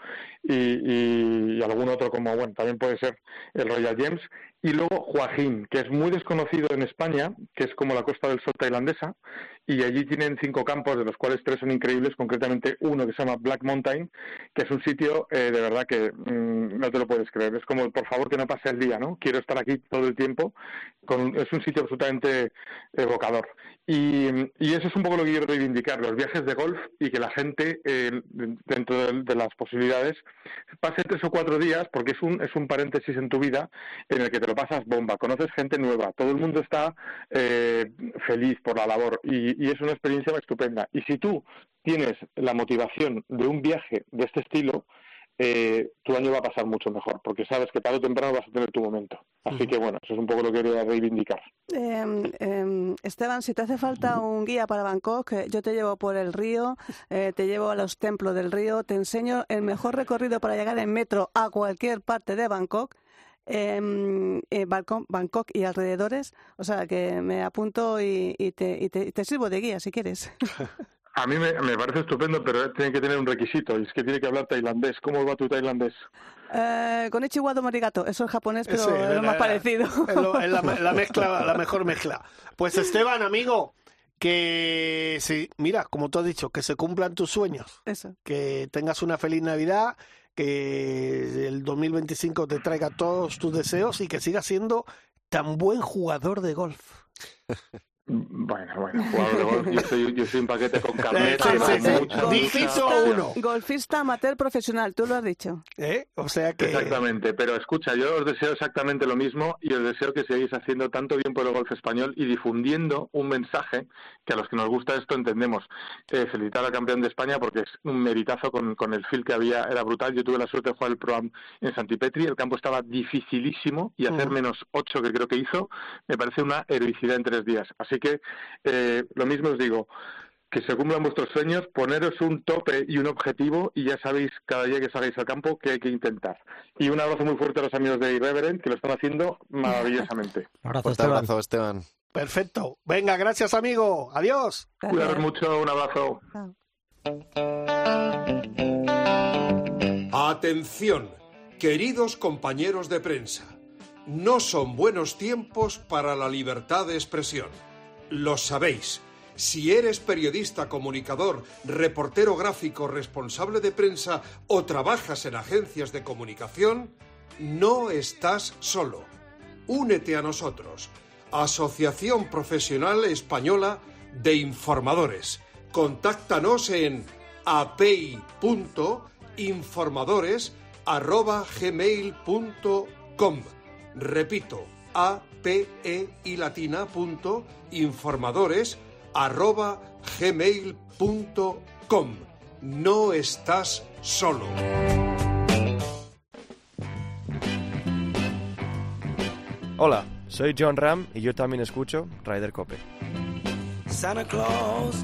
y algún otro, como, bueno, también puede ser el Royal Gems. Y luego Hua Hin, que es muy desconocido en España, que es como la Costa del Sol tailandesa, y allí tienen 5 campos, de los cuales 3 son increíbles, concretamente uno que se llama Black Mountain, que es un sitio de verdad que no te lo puedes creer. Es como, por favor, que no pase el día, ¿no? Quiero estar aquí todo el tiempo. Es un sitio absolutamente evocador. Y eso es un poco lo que quiero reivindicar, los viajes de golf, y que la gente, dentro de las posibilidades, pase 3 o 4 días, porque es un paréntesis en tu vida en el que te lo pasas bomba, conoces gente nueva, todo el mundo está feliz por la labor, y es una experiencia estupenda. Y si tú tienes la motivación de un viaje de este estilo, tu año va a pasar mucho mejor, porque sabes que tarde o temprano vas a tener tu momento. Así que bueno, eso es un poco lo que quería reivindicar. Esteban, si te hace falta un guía para Bangkok, yo te llevo por el río, te llevo a los templos del río, te enseño el mejor recorrido para llegar en metro a cualquier parte de Bangkok. Bangkok y alrededores, o sea que me apunto y te sirvo de guía si quieres. A mí me parece estupendo, pero tiene que tener un requisito, y es que tiene que hablar tailandés. ¿Cómo va tu tailandés? Konnichiwa domarigato, eso es japonés, pero sí, es lo más parecido. Es la mezcla, la mejor mezcla. Pues Esteban, amigo, que sí, mira, como tú has dicho, que se cumplan tus sueños. Eso. Que tengas una feliz Navidad, que el 2025 te traiga todos tus deseos y que sigas siendo tan buen jugador de golf. Bueno, jugador de golf, yo soy un paquete con carnet. Golfista amateur profesional, tú lo has dicho. O sea que... Exactamente, pero escucha, yo os deseo exactamente lo mismo, y os deseo que sigáis haciendo tanto bien por el golf español y difundiendo un mensaje que a los que nos gusta esto entendemos. Felicitar al campeón de España, porque es un meritazo con el feel que había, era brutal. Yo tuve la suerte de jugar el Pro-Am en Santipetri, el campo estaba dificilísimo, y hacer -8 que creo que hizo, me parece una heroicidad en 3 días. Así que lo mismo os digo, que se cumplan vuestros sueños, poneros un tope y un objetivo, y ya sabéis cada día que salgáis al campo que hay que intentar. Y un abrazo muy fuerte a los amigos de Irreverent, que lo están haciendo maravillosamente. Fuerte abrazo, Esteban. Perfecto. Venga, gracias, amigo. Adiós. Cuidaros mucho, un abrazo. Atención, queridos compañeros de prensa. No son buenos tiempos para la libertad de expresión. Lo sabéis. Si eres periodista, comunicador, reportero gráfico, responsable de prensa o trabajas en agencias de comunicación, no estás solo. Únete a nosotros. Asociación Profesional Española de Informadores. Contáctanos en apei.informadores@gmail.com. Repito, apei.informadores@gmail.com. No estás solo. Hola, soy John Ram y yo también escucho Ryder Cope. Santa Claus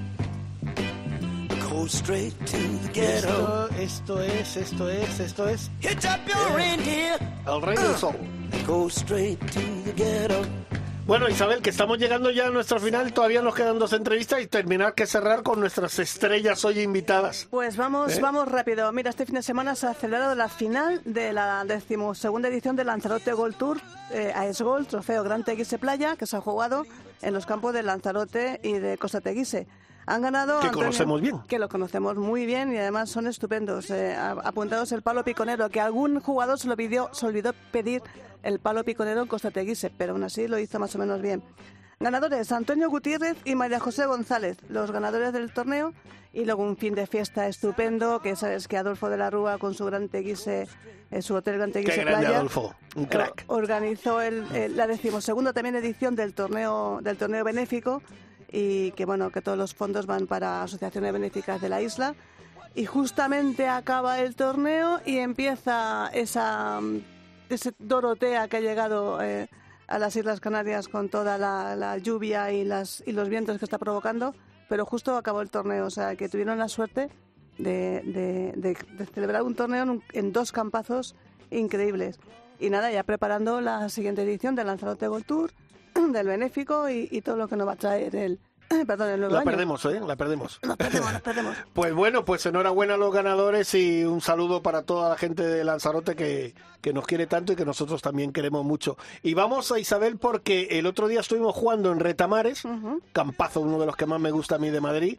goes straight to the ghetto. Esto es Hitch up your reindeer. El Rey del Sol. Go straight to the ghetto. Bueno, Isabel, que estamos llegando ya a nuestro final, todavía nos quedan 2 entrevistas y terminar que cerrar con nuestras estrellas hoy invitadas. Pues vamos rápido. Mira, este fin de semana se ha celebrado la final de la 12ª edición del Lanzarote Golf Tour AES Golf, trofeo Gran Teguise Playa, que se ha jugado en los campos de Lanzarote y de Costa Teguise. Han ganado... Que Antonio, conocemos bien. Que lo conocemos muy bien y además son estupendos. Apuntados el palo piconero, que algún jugador se olvidó pedir el palo piconero en Costa Teguise, pero aún así lo hizo más o menos bien. Ganadores, Antonio Gutiérrez y María José González, los ganadores del torneo. Y luego un fin de fiesta estupendo, que sabes que Adolfo de la Rúa con su Gran Teguise, su hotel Gran Teguise Qué grande, Playa, Adolfo, un crack. Organizó la 12ª también edición del torneo benéfico, y que bueno, que todos los fondos van para asociaciones benéficas de la isla. Y justamente acaba el torneo y empieza ese Dorotea que ha llegado a las Islas Canarias con toda la lluvia y los vientos que está provocando, pero justo acabó el torneo, o sea que tuvieron la suerte de celebrar un torneo en 2 campazos increíbles. Y nada, ya preparando la siguiente edición del Lanzarote Gold Tour, del benéfico y todo lo que nos va a traer el nuevo año. La perdemos. La perdemos. Pues bueno, pues enhorabuena a los ganadores y un saludo para toda la gente de Lanzarote que nos quiere tanto y que nosotros también queremos mucho. Y vamos a Isabel porque el otro día estuvimos jugando en Retamares, campazo, uno de los que más me gusta a mí de Madrid.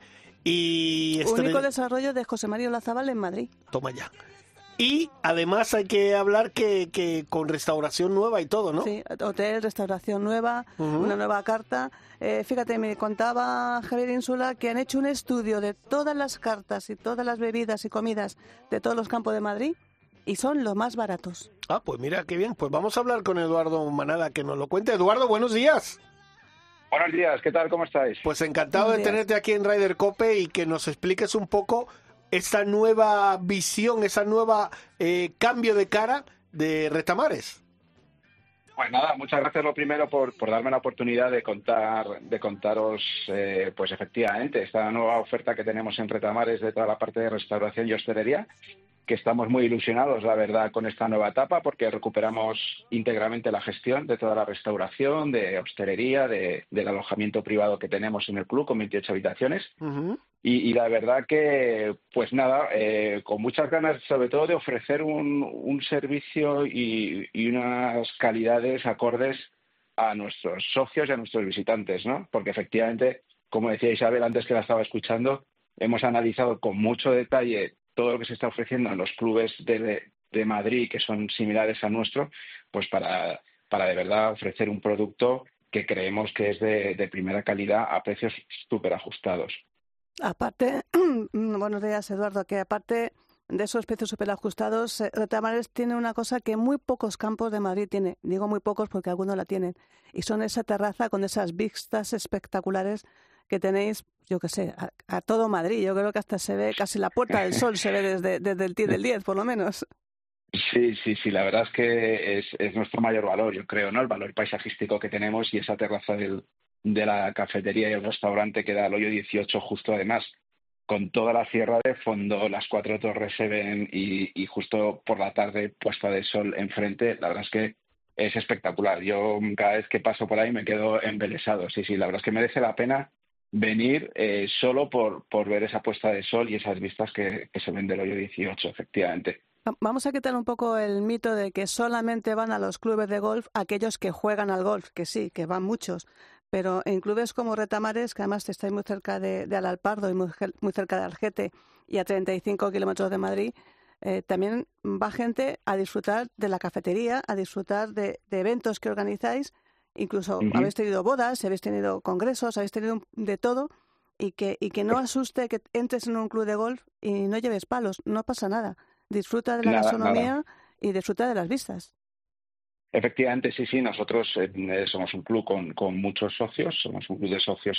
Y único desarrollo de José María Olazábal en Madrid. Toma ya. Y además hay que hablar que con restauración nueva y todo, ¿no? Sí, hotel, restauración nueva, una nueva carta. Fíjate, me contaba Javier Insula que han hecho un estudio de todas las cartas y todas las bebidas y comidas de todos los campos de Madrid y son los más baratos. Ah, pues mira, qué bien. Pues vamos a hablar con Eduardo Manada, que nos lo cuente. Eduardo, buenos días. Buenos días, ¿qué tal? ¿Cómo estáis? Pues encantado de tenerte aquí en Ryder Cope y que nos expliques un poco esa nueva visión, esa nueva cambio de cara de Retamares. Pues nada, muchas gracias lo primero por darme la oportunidad de contaros, pues efectivamente, esta nueva oferta que tenemos en Retamares de toda la parte de restauración y hostelería, que estamos muy ilusionados, la verdad, con esta nueva etapa, porque recuperamos íntegramente la gestión de toda la restauración, de hostelería, del alojamiento privado que tenemos en el club con 28 habitaciones. Y la verdad que, pues nada, con muchas ganas sobre todo de ofrecer un servicio y unas calidades acordes a nuestros socios y a nuestros visitantes, ¿no? Porque efectivamente, como decía Isabel antes que la estaba escuchando, hemos analizado con mucho detalle todo lo que se está ofreciendo en los clubes de Madrid que son similares a nuestro, pues para de verdad ofrecer un producto que creemos que es de primera calidad a precios súper ajustados. Aparte, buenos días Eduardo, que aparte de esos precios súper ajustados, Retamares tiene una cosa que muy pocos campos de Madrid tiene. Digo muy pocos porque algunos la tienen. Y son esa terraza con esas vistas espectaculares que tenéis, yo qué sé, a todo Madrid. Yo creo que hasta se ve casi la Puerta del Sol, se ve desde el TI del 10, por lo menos. Sí, la verdad es que es nuestro mayor valor, yo creo, ¿no? El valor paisajístico que tenemos y esa terraza de la cafetería y el restaurante que da al hoyo 18 justo además, con toda la sierra de fondo, las 4 torres se ven y justo por la tarde puesta de sol enfrente, la verdad es que es espectacular. Yo cada vez que paso por ahí me quedo embelesado. Sí, la verdad es que merece la pena venir solo por ver esa puesta de sol y esas vistas que se ven del hoyo 18, efectivamente. Vamos a quitar un poco el mito de que solamente van a los clubes de golf aquellos que juegan al golf, que sí, que van muchos, pero en clubes como Retamares, que además estáis muy cerca de Alalpardo y muy cerca de Algete y a 35 kilómetros de Madrid, también va gente a disfrutar de la cafetería, a disfrutar de eventos que organizáis. Incluso habéis tenido bodas, habéis tenido congresos, habéis tenido de todo y que no asuste que entres en un club de golf y no lleves palos, no pasa nada. Disfruta de la gastronomía y disfruta de las vistas. Efectivamente, sí, nosotros somos un club con muchos socios, somos un club de socios,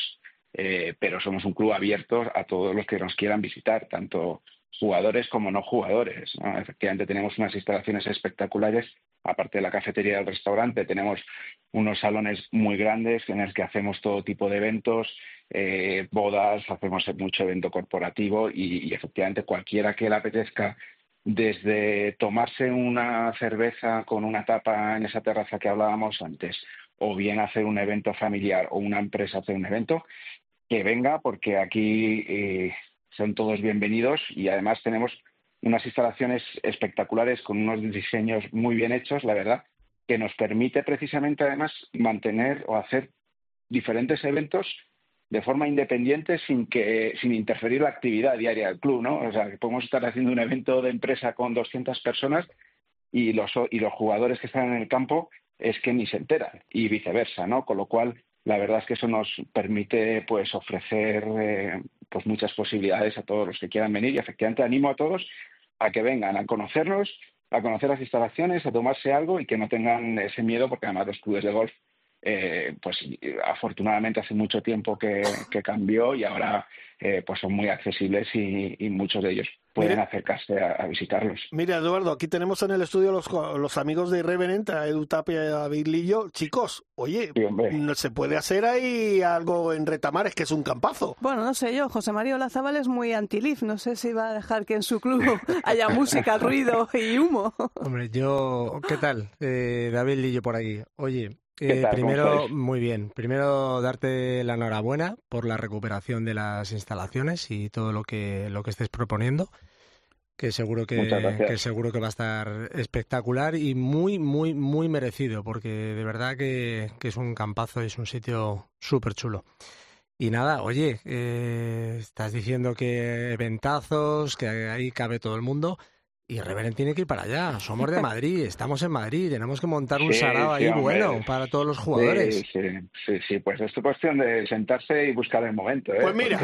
pero somos un club abierto a todos los que nos quieran visitar, tanto jugadores como no jugadores, ¿no? Efectivamente tenemos unas instalaciones espectaculares. Aparte de la cafetería del restaurante, tenemos unos salones muy grandes en los que hacemos todo tipo de eventos, bodas, hacemos mucho evento corporativo y efectivamente cualquiera que le apetezca, desde tomarse una cerveza con una tapa en esa terraza que hablábamos antes, o bien hacer un evento familiar o una empresa hacer un evento, que venga porque aquí son todos bienvenidos y además tenemos unas instalaciones espectaculares con unos diseños muy bien hechos, la verdad, que nos permite precisamente además mantener o hacer diferentes eventos de forma independiente sin interferir la actividad diaria del club, ¿no? O sea, que podemos estar haciendo un evento de empresa con 200 personas y los jugadores que están en el campo es que ni se enteran, y viceversa, ¿no? Con lo cual, la verdad es que eso nos permite pues ofrecer pues muchas posibilidades a todos los que quieran venir, y efectivamente animo a todos a que vengan a conocernos, a conocer las instalaciones, a tomarse algo y que no tengan ese miedo, porque además los clubes de golf pues afortunadamente hace mucho tiempo que cambió, y ahora pues son muy accesibles y muchos de ellos pueden acercarse a visitarlos. Mira, Eduardo, aquí tenemos en el estudio los amigos de Irreverent, a Edu Tapia y a David Lillo. Chicos, oye, ¿no se puede hacer ahí algo en Retamares, que es un campazo? Bueno, no sé yo, José María Olazábal es muy anti-Leaf, no sé si va a dejar que en su club haya música, ruido y humo. Hombre, ¿qué tal? David Lillo por aquí. Oye, primero, muy bien. Primero, darte la enhorabuena por la recuperación de las instalaciones y todo lo que estés proponiendo, que seguro que va a estar espectacular y muy, muy, muy merecido, porque de verdad que es un campazo y es un sitio súper chulo. Y nada, oye, estás diciendo que eventazos, que ahí cabe todo el mundo. Y Irreverent tiene que ir para allá. Somos de Madrid, estamos en Madrid, tenemos que montar un sarao ahí bueno para todos los jugadores. Sí, pues es cuestión de sentarse y buscar el momento. Pues mira,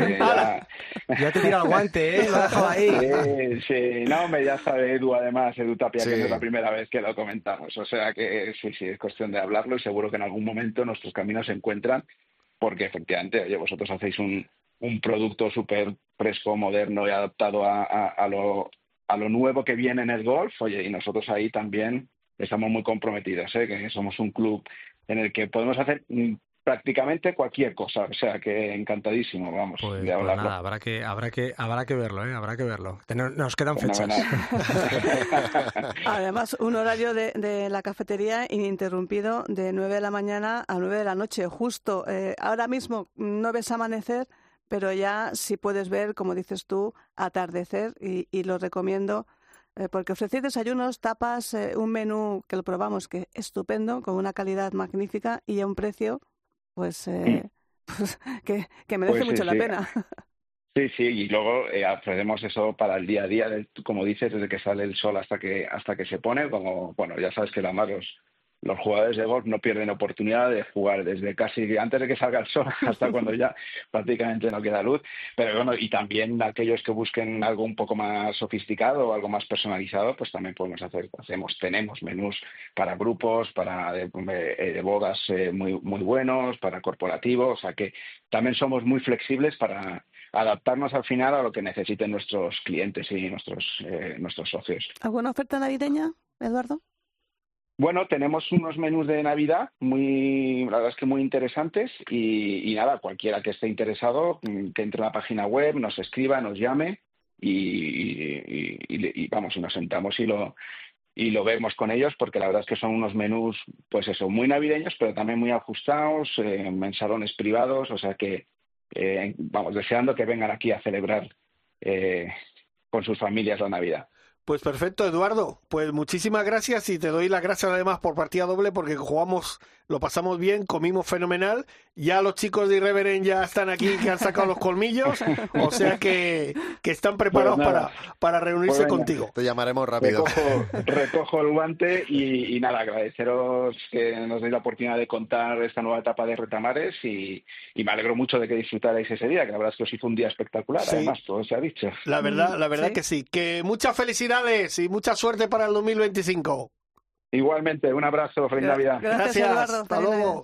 ya te tira el guante, lo he dejado ahí. Sí, no, ya sabe Edu Tapia, que no es la primera vez que lo comentamos. O sea que sí, es cuestión de hablarlo, y seguro que en algún momento nuestros caminos se encuentran, porque efectivamente, oye, vosotros hacéis un producto súper fresco, moderno y adaptado a lo nuevo que viene en el golf, oye, y nosotros ahí también estamos muy comprometidos, que somos un club en el que podemos hacer prácticamente cualquier cosa, o sea que encantadísimo, vamos, de hablarlo. Nada, habrá que verlo, habrá que verlo. Nos quedan fechas. Además, un horario de la cafetería ininterrumpido de 9 de la mañana a 9 de la noche, justo. Ahora mismo no ves amanecer, pero ya sí puedes ver, como dices tú, atardecer, y lo recomiendo, porque ofrecéis desayunos, tapas, un menú que lo probamos, que es estupendo, con una calidad magnífica y a un precio pues que merece mucho la pena. Sí, y luego ofrecemos eso para el día a día, como dices, desde que sale el sol hasta que se pone, como, bueno, ya sabes que los jugadores de golf no pierden oportunidad de jugar desde casi antes de que salga el sol hasta cuando ya prácticamente no queda luz. Pero bueno, y también aquellos que busquen algo un poco más sofisticado o algo más personalizado, pues también tenemos menús para grupos, para de bodas muy, muy buenos, para corporativos, o sea que también somos muy flexibles para adaptarnos al final a lo que necesiten nuestros clientes y nuestros socios. ¿Alguna oferta navideña, Eduardo? Bueno, tenemos unos menús de Navidad la verdad es que muy interesantes, y nada, cualquiera que esté interesado, que entre a la página web, nos escriba, nos llame y vamos, y nos sentamos y lo vemos con ellos, porque la verdad es que son unos menús, pues eso, muy navideños, pero también muy ajustados, en salones privados, o sea que vamos, deseando que vengan aquí a celebrar con sus familias la Navidad. Pues perfecto, Eduardo. Pues muchísimas gracias, y te doy las gracias además por partida doble, porque jugamos, lo pasamos bien, comimos fenomenal. Ya los chicos de Irreverent ya están aquí, que han sacado los colmillos, o sea que están preparados para reunirse contigo. Te llamaremos rápido. Recojo el guante y nada, agradeceros que nos deis la oportunidad de contar esta nueva etapa de Retamares, y me alegro mucho de que disfrutarais ese día, que la verdad es que os hizo un día espectacular, sí. Además, todo se ha dicho. La verdad ¿sí? Que sí. Que muchas felicidades y mucha suerte para el 2025. Igualmente, un abrazo, feliz Navidad. Gracias, Eduardo. Hasta luego.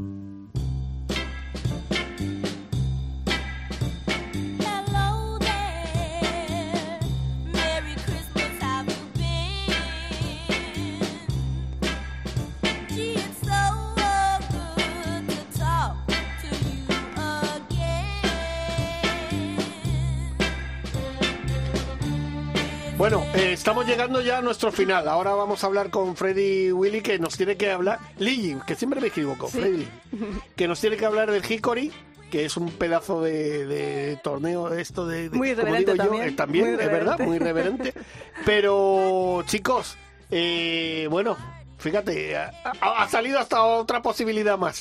Bueno, estamos llegando ya a nuestro final. Ahora vamos a hablar con Freddy Willy, que nos tiene que hablar... Lilly, que siempre me equivoco, ¿sí? Freddy, que nos tiene que hablar del Hickory, que es un pedazo de torneo esto de muy irreverente, como digo yo, también es verdad, muy irreverente. Pero, chicos, bueno, fíjate, ha salido hasta otra posibilidad más.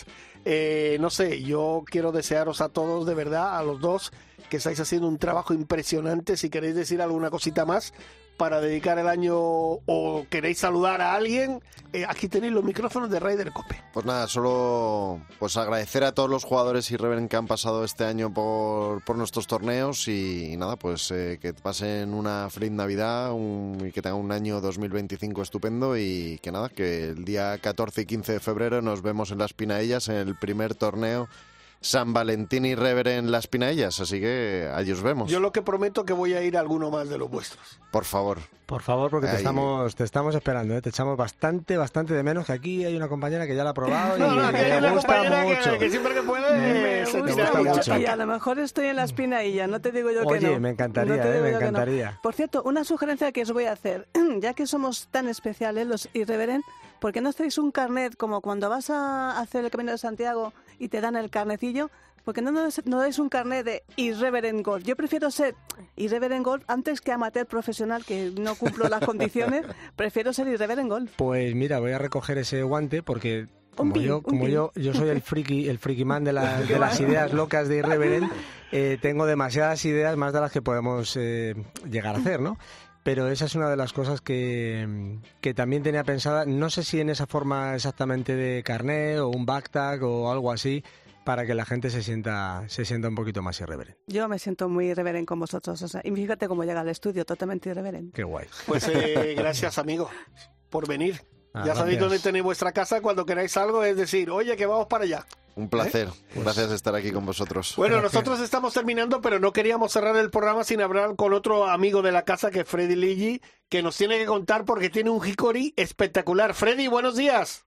No sé, yo quiero desearos a todos, de verdad, a los dos, que estáis haciendo un trabajo impresionante. Si queréis decir alguna cosita más para dedicar el año o queréis saludar a alguien, aquí tenéis los micrófonos de Ryder Cope. Pues nada, solo pues agradecer a todos los jugadores Irreverent que han pasado este año por nuestros torneos y nada, pues que pasen una feliz Navidad y que tengan un año 2025 estupendo y que nada, que el día 14 y 15 de febrero nos vemos en Las Pinaellas en el primer torneo San Valentín Irreverent en Las Pinaellas, así que allí os vemos. Yo lo que prometo que voy a ir a alguno más de los vuestros. Por favor. Por favor, porque te estamos esperando, ¿eh? Te echamos bastante de menos, que aquí hay una compañera que ya la ha probado y me gusta mucho. Que siempre que puede me gusta mucho. Y a lo mejor estoy en la espinilla, no te digo yo que no. Oye, me encantaría, me encantaría. No. Por cierto, una sugerencia que os voy a hacer, ya que somos tan especiales los Irreverent, ¿por qué no hacéis un carnet como cuando vas a hacer el Camino de Santiago y te dan el carnecillo? ¿Por qué no dais un carnet de Irreverent Golf? Yo prefiero ser Irreverent Golf antes que amateur profesional, que no cumplo las condiciones. Prefiero ser Irreverent Golf. Pues mira, voy a recoger ese guante porque como yo soy el friki man de las ideas locas de Irreverent, tengo demasiadas ideas, más de las que podemos llegar a hacer, ¿no? Pero esa es una de las cosas que también tenía pensada, no sé si en esa forma exactamente de carnet o un backtag o algo así, para que la gente se sienta un poquito más irreverente. Yo me siento muy irreverente con vosotros, o sea, y fíjate cómo llega al estudio, totalmente irreverente. Qué guay. Pues gracias, amigo, por venir. Ya sabéis gracias. dónde tenéis vuestra casa cuando queráis algo, es decir, oye, que vamos para allá. Un placer, gracias de estar aquí con vosotros. Bueno, nosotros estamos terminando, pero no queríamos cerrar el programa sin hablar con otro amigo de la casa, que es Freddy Ligi, que nos tiene que contar porque tiene un hickory espectacular. Freddy, buenos días.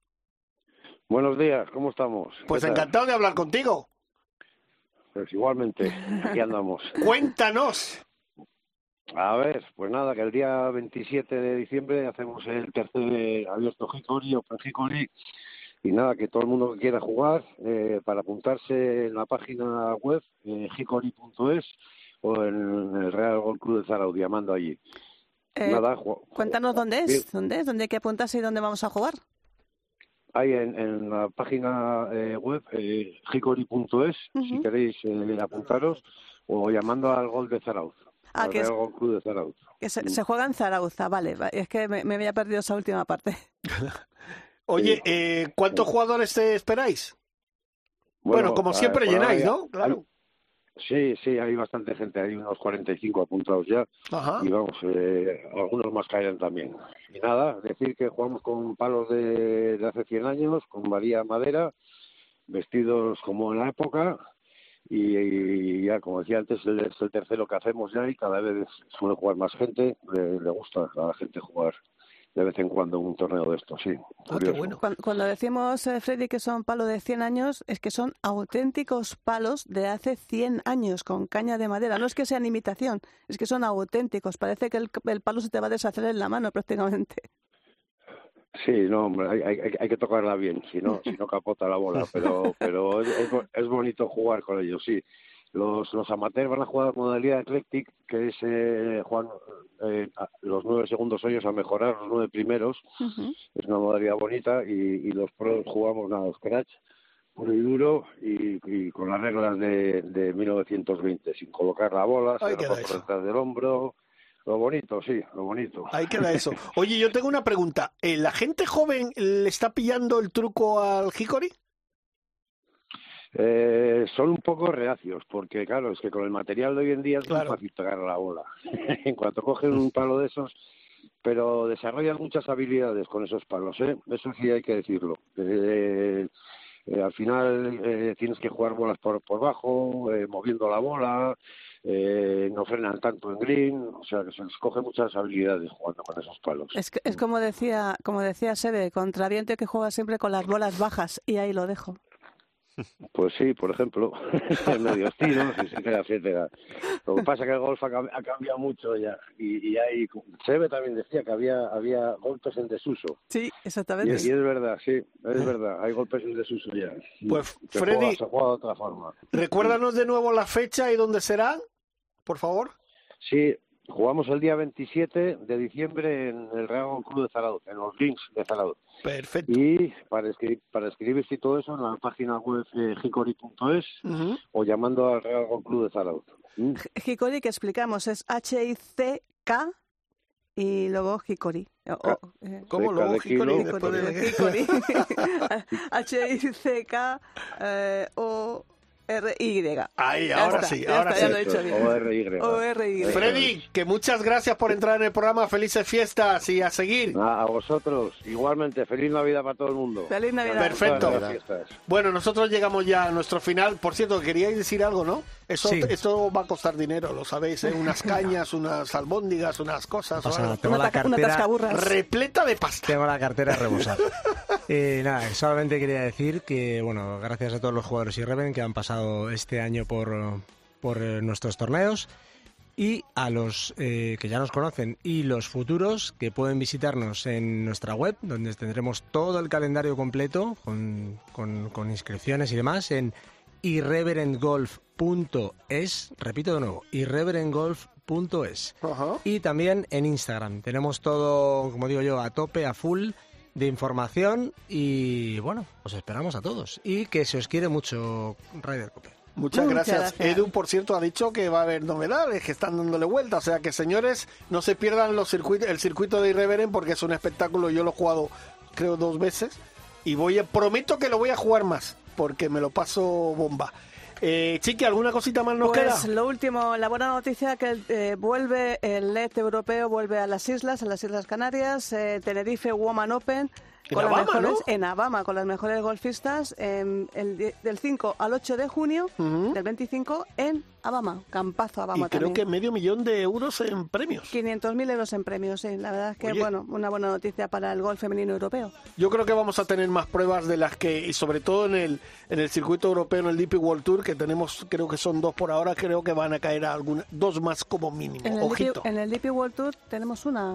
Buenos días, ¿cómo estamos? Pues encantado de hablar contigo. Pues igualmente, aquí andamos. Cuéntanos. A ver, pues nada, que el día 27 de diciembre hacemos el tercer abierto Hickory, Open Hickory, y nada, que todo el mundo que quiera jugar, para apuntarse en la página web, hickory.es, o en el Real Golf Club de Zarauz, llamando allí. Nada, cuéntanos dónde es, dónde hay que apuntarse y dónde vamos a jugar. Hay en la página web, hickory.es, si queréis apuntaros, o llamando al Golf de Zarauz. Que Real Golf Club de Zarauz. Que se juega en Zarauza, vale, es que me había perdido esa última parte. Oye, ¿cuántos jugadores te esperáis? Bueno, como siempre llenáis, ¿no? Claro. Sí, hay bastante gente, hay unos 45 apuntados ya. Ajá. Y vamos, algunos más caerán también. Y nada, decir que jugamos con palos de hace 100 años, con varilla madera, vestidos como en la época, y ya, como decía antes, es el tercero que hacemos ya y cada vez suele jugar más gente, le gusta a la gente jugar de vez en cuando un torneo de estos, sí. Qué bueno. Cuando decimos, Freddy, que son palos de 100 años, es que son auténticos palos de hace 100 años, con caña de madera. No es que sean imitación, es que son auténticos. Parece que el palo se te va a deshacer en la mano prácticamente. Sí, no, hombre, hay que tocarla bien, si no capota la bola, pero es bonito jugar con ellos, sí. Los amateurs van a jugar modalidad Eclectic, que es jugar los 9 segundos hoyos a mejorar los 9 primeros. Es una modalidad bonita, y los pros jugamos scratch puro y duro y con las reglas de 1920, sin colocar la bola, sin por detrás del hombro. Lo bonito, sí, lo bonito. Ahí queda eso. Oye, yo tengo una pregunta. ¿La gente joven le está pillando el truco al hickory? Son un poco reacios, porque claro, es que con el material de hoy en día es muy fácil pegar la bola. En cuanto cogen un palo de esos, pero desarrollan muchas habilidades con esos palos, ¿eh? Eso sí hay que decirlo. Al final tienes que jugar bolas por bajo, moviendo la bola, no frenan tanto en green, o sea que se les coge muchas habilidades jugando con esos palos. Es como decía Sebe, contra viento que juega siempre con las bolas bajas, y ahí lo dejo. Pues sí, por ejemplo, medios tiros, etcétera. Lo que pasa es que el golf ha cambiado mucho ya, y hay, Sebe también decía que había golpes en desuso. Sí, exactamente. Y es verdad, sí, es verdad, hay golpes en desuso ya. Pues Freddy, se juega de otra forma. Recuérdanos de nuevo la fecha y dónde será, por favor. Sí, Jugamos el día 27 de diciembre en el Real Golf Club de Zarauz, en los links de Zarauz. Perfecto. Y para escribirse y todo eso en la página web hickory.es o llamando al Real Golf Club de Zarauz. Hickory, que explicamos, es H-I-C-K y luego Hickory. ¿Cómo luego Hickory? H-I-C-K-O... R-Y. Ahí, ahora sí, ahora sí. Ya lo he dicho bien. O-R-Y. Freddy, que muchas gracias por entrar en el programa. Felices fiestas y a seguir. A vosotros, igualmente. Feliz Navidad para todo el mundo. Feliz Navidad. Perfecto. Bueno, nosotros llegamos ya a nuestro final. Por cierto, queríais decir algo, ¿no? Esto va a costar dinero, lo sabéis, ¿eh? Unas cañas, unas albóndigas, unas cosas. Tengo la cartera repleta de pasta. Tengo la cartera rebosada. Nada, solamente quería decir que, bueno, gracias a todos los jugadores y Reven que han pasado este año por nuestros torneos, y a los que ya nos conocen y los futuros que pueden visitarnos en nuestra web, donde tendremos todo el calendario completo con inscripciones y demás en irreverentgolf.es. Repito de nuevo, irreverentgolf.es. Y también en Instagram tenemos todo, como digo yo, a tope, a full de información, y bueno, os esperamos a todos y que se os quiere mucho, Ryder Cope. Muchas gracias. Edu, por cierto, ha dicho que va a haber novedades, que están dándole vuelta, o sea que, señores, no se pierdan el circuito de Irreverent, porque es un espectáculo. Yo lo he jugado creo 2 veces y prometo que lo voy a jugar más, porque me lo paso bomba. Chiqui, ¿alguna cosita más nos queda? Pues lo último, la buena noticia que vuelve el LED europeo, vuelve a las Islas Canarias, Tenerife Women Open, con las mejores, ¿no? En Abama, con las mejores golfistas, del 5 al 8 de junio, del 25 en Abama, campazo Abama y creo también. que $500,000 de euros en premios. 500.000 euros en premios, sí. La verdad es que, bueno, una buena noticia para el golf femenino europeo. Yo creo que vamos a tener más pruebas de las que, y sobre todo en el circuito europeo, en el DP World Tour, que tenemos, creo que son 2 por ahora, creo que van a caer 2 más como mínimo. Ojito. En el DP World Tour tenemos una.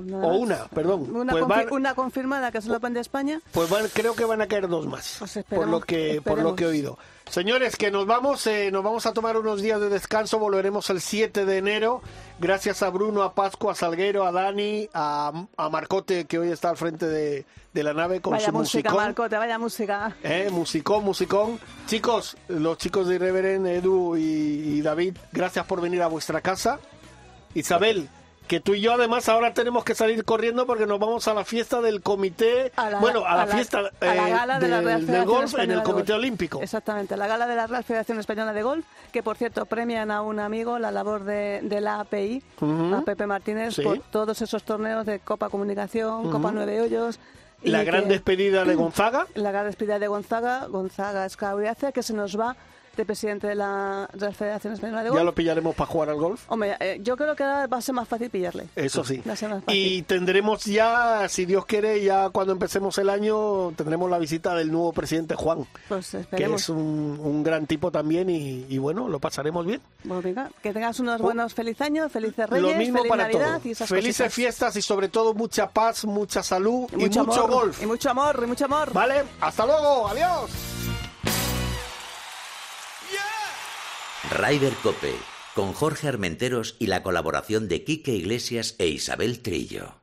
Una confirmada, que es el Open de España. Pues creo que van a caer 2 más, pues por lo que he oído. Señores, que nos vamos a tomar unos días de descanso, volveremos el 7 de enero. Gracias a Bruno, a Pascu, a Salguero, a Dani, a Marcote, que hoy está al frente de la nave con vaya su música, musicón. Marcote, vaya música. Musicón. Chicos, los chicos de Irreverent, Edu y David, gracias por venir a vuestra casa. Isabel, que tú y yo además ahora tenemos que salir corriendo porque nos vamos a la fiesta del comité, a la gala de la Real del golf en el Comité Olímpico. Exactamente, la gala de la Real Federación Española de Golf, que por cierto premian a un amigo la labor de la API, a Pepe Martínez, por todos esos torneos de Copa Comunicación, Copa 9 Hoyos. La gran despedida de Gonzaga. La gran despedida de Gonzaga Escauriace, que se nos va de presidente de la Federación Española de Golf. ¿Ya lo pillaremos para jugar al golf? Hombre, yo creo que va a ser más fácil pillarle. Eso sí. Y tendremos ya, si Dios quiere, ya cuando empecemos el año, tendremos la visita del nuevo presidente Juan. Pues esperemos. Que es un gran tipo también y bueno, lo pasaremos bien. Bueno, venga, que tengas unos buenos feliz años, felices Reyes, lo mismo feliz para Navidad todos. Y esas felices cositas. Fiestas y sobre todo mucha paz, mucha salud y mucho golf. Y mucho amor, Vale, hasta luego, adiós. Ryder Cope, con Jorge Armenteros y la colaboración de Quique Iglesias e Isabel Trillo.